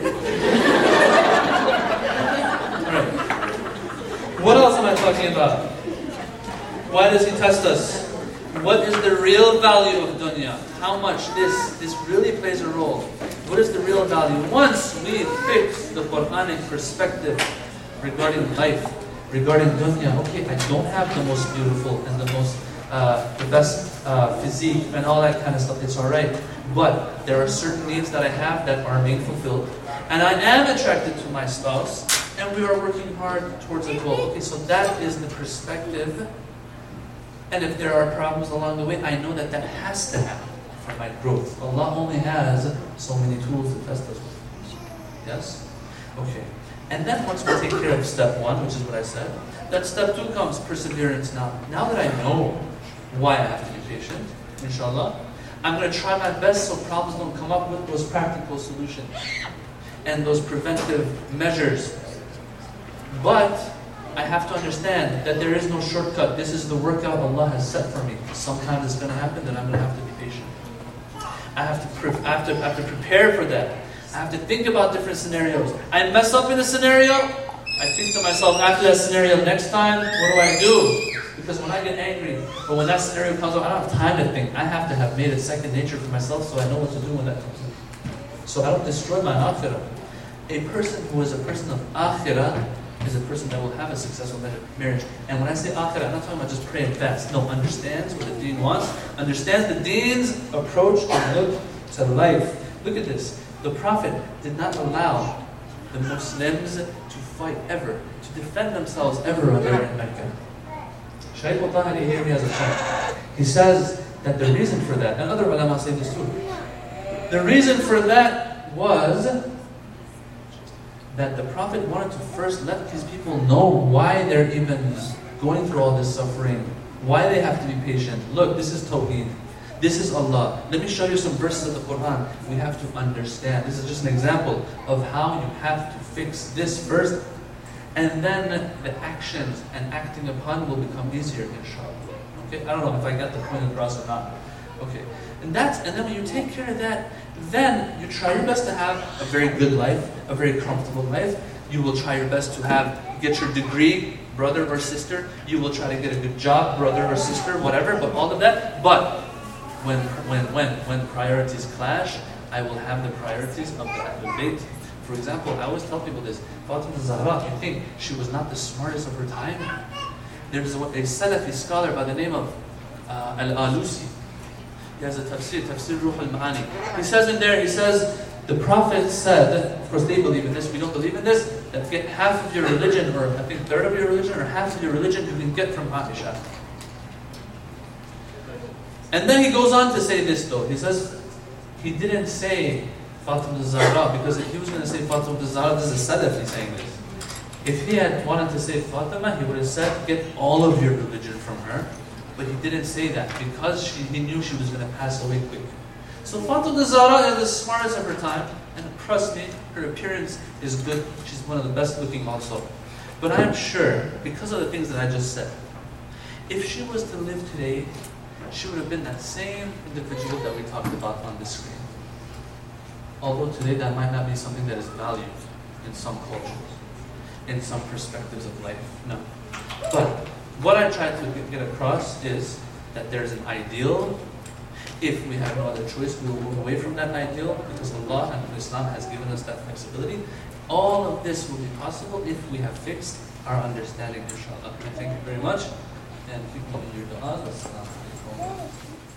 Alright. What else am I talking about? Why does He test us? What is the real value of dunya? How much this really plays a role. What is the real value? Once we fix the Quranic perspective regarding life, regarding dunya, okay, I don't have the most beautiful and the best physique and all that kind of stuff, it's alright. But there are certain needs that I have that are being fulfilled. And I am attracted to my spouse, and we are working hard towards a goal. Okay, so that is the perspective. And if there are problems along the way, I know that that has to happen for my growth. Allah only has so many tools to test us with. Yes? Okay. And then once we take care of step one, which is what I said, that step two comes, perseverance now. Now that I know why I have to be patient, inshallah, I'm going to try my best so problems don't come up with those practical solutions and those preventive measures. But I have to understand that there is no shortcut. This is the workout Allah has set for me. Sometimes it's going to happen, then I'm going to have to be patient. I have to prepare for that. I have to think about different scenarios. I mess up in a scenario, I think to myself, after that scenario, next time, what do I do? Because when I get angry, or when that scenario comes up, I don't have time to think. I have to have made it second nature for myself so I know what to do when that comes up. So I don't destroy my akhirah. A person who is a person of akhirah is a person that will have a successful marriage. And when I say akhirah, I'm not talking about just pray and fast. No, understands what the deen wants, understands the deen's approach and look to life. Look at this. The Prophet did not allow the Muslims to fight ever, to defend themselves ever when they were in Mecca. Shaykh al-Tahari here has a point. He says that the reason for that, and other ulama say this too, the reason for that was that the Prophet wanted to first let these people know why they're even going through all this suffering, why they have to be patient. Look, this is Tawheed. This is Allah. Let me show you some verses of the Quran. We have to understand. This is just an example of how you have to fix this first, and then the actions and acting upon will become easier, inshallah. Okay? I don't know if I got the point across or not. Okay. And then when you take care of that, then you try your best to have a very good life, a very comfortable life. You will try your best to get your degree, brother or sister. You will try to get a good job, brother or sister, whatever, but all of that. But when priorities clash, I will have the priorities of the Ahlul Bayt. For example, I always tell people this. Fatima Zahra, you think she was not the smartest of her time? There's a Salafi scholar by the name of Al-Alusi. He has a tafsir Ruh al-Ma'ani. He says in there, the Prophet said, of course they believe in this, we don't believe in this, that get half of your religion, or I think third of your religion, or half of your religion you can get from Aisha. And then he goes on to say this though. He says, he didn't say Fatima al-Zahra, because if he was going to say Fatima al-Zahra, this is a Salafi saying this. If he had wanted to say Fatima, he would have said, get all of your religion from her. But he didn't say that, because he knew she was going to pass away quick. So Fatima al-Zahra is the smartest of her time, and trust me, her appearance is good. She's one of the best looking also. But I'm sure, because of the things that I just said, if she was to live today, she would have been that same individual that we talked about on the screen. Although today that might not be something that is valued in some cultures, in some perspectives of life. No. But what I try to get across is that there's an ideal. If we have no other choice, we will move away from that ideal, because Allah and Islam has given us that flexibility. All of this will be possible if we have fixed our understanding, inshallah. I thank you very much, and keep doing your du'as. Assalamu alaikum.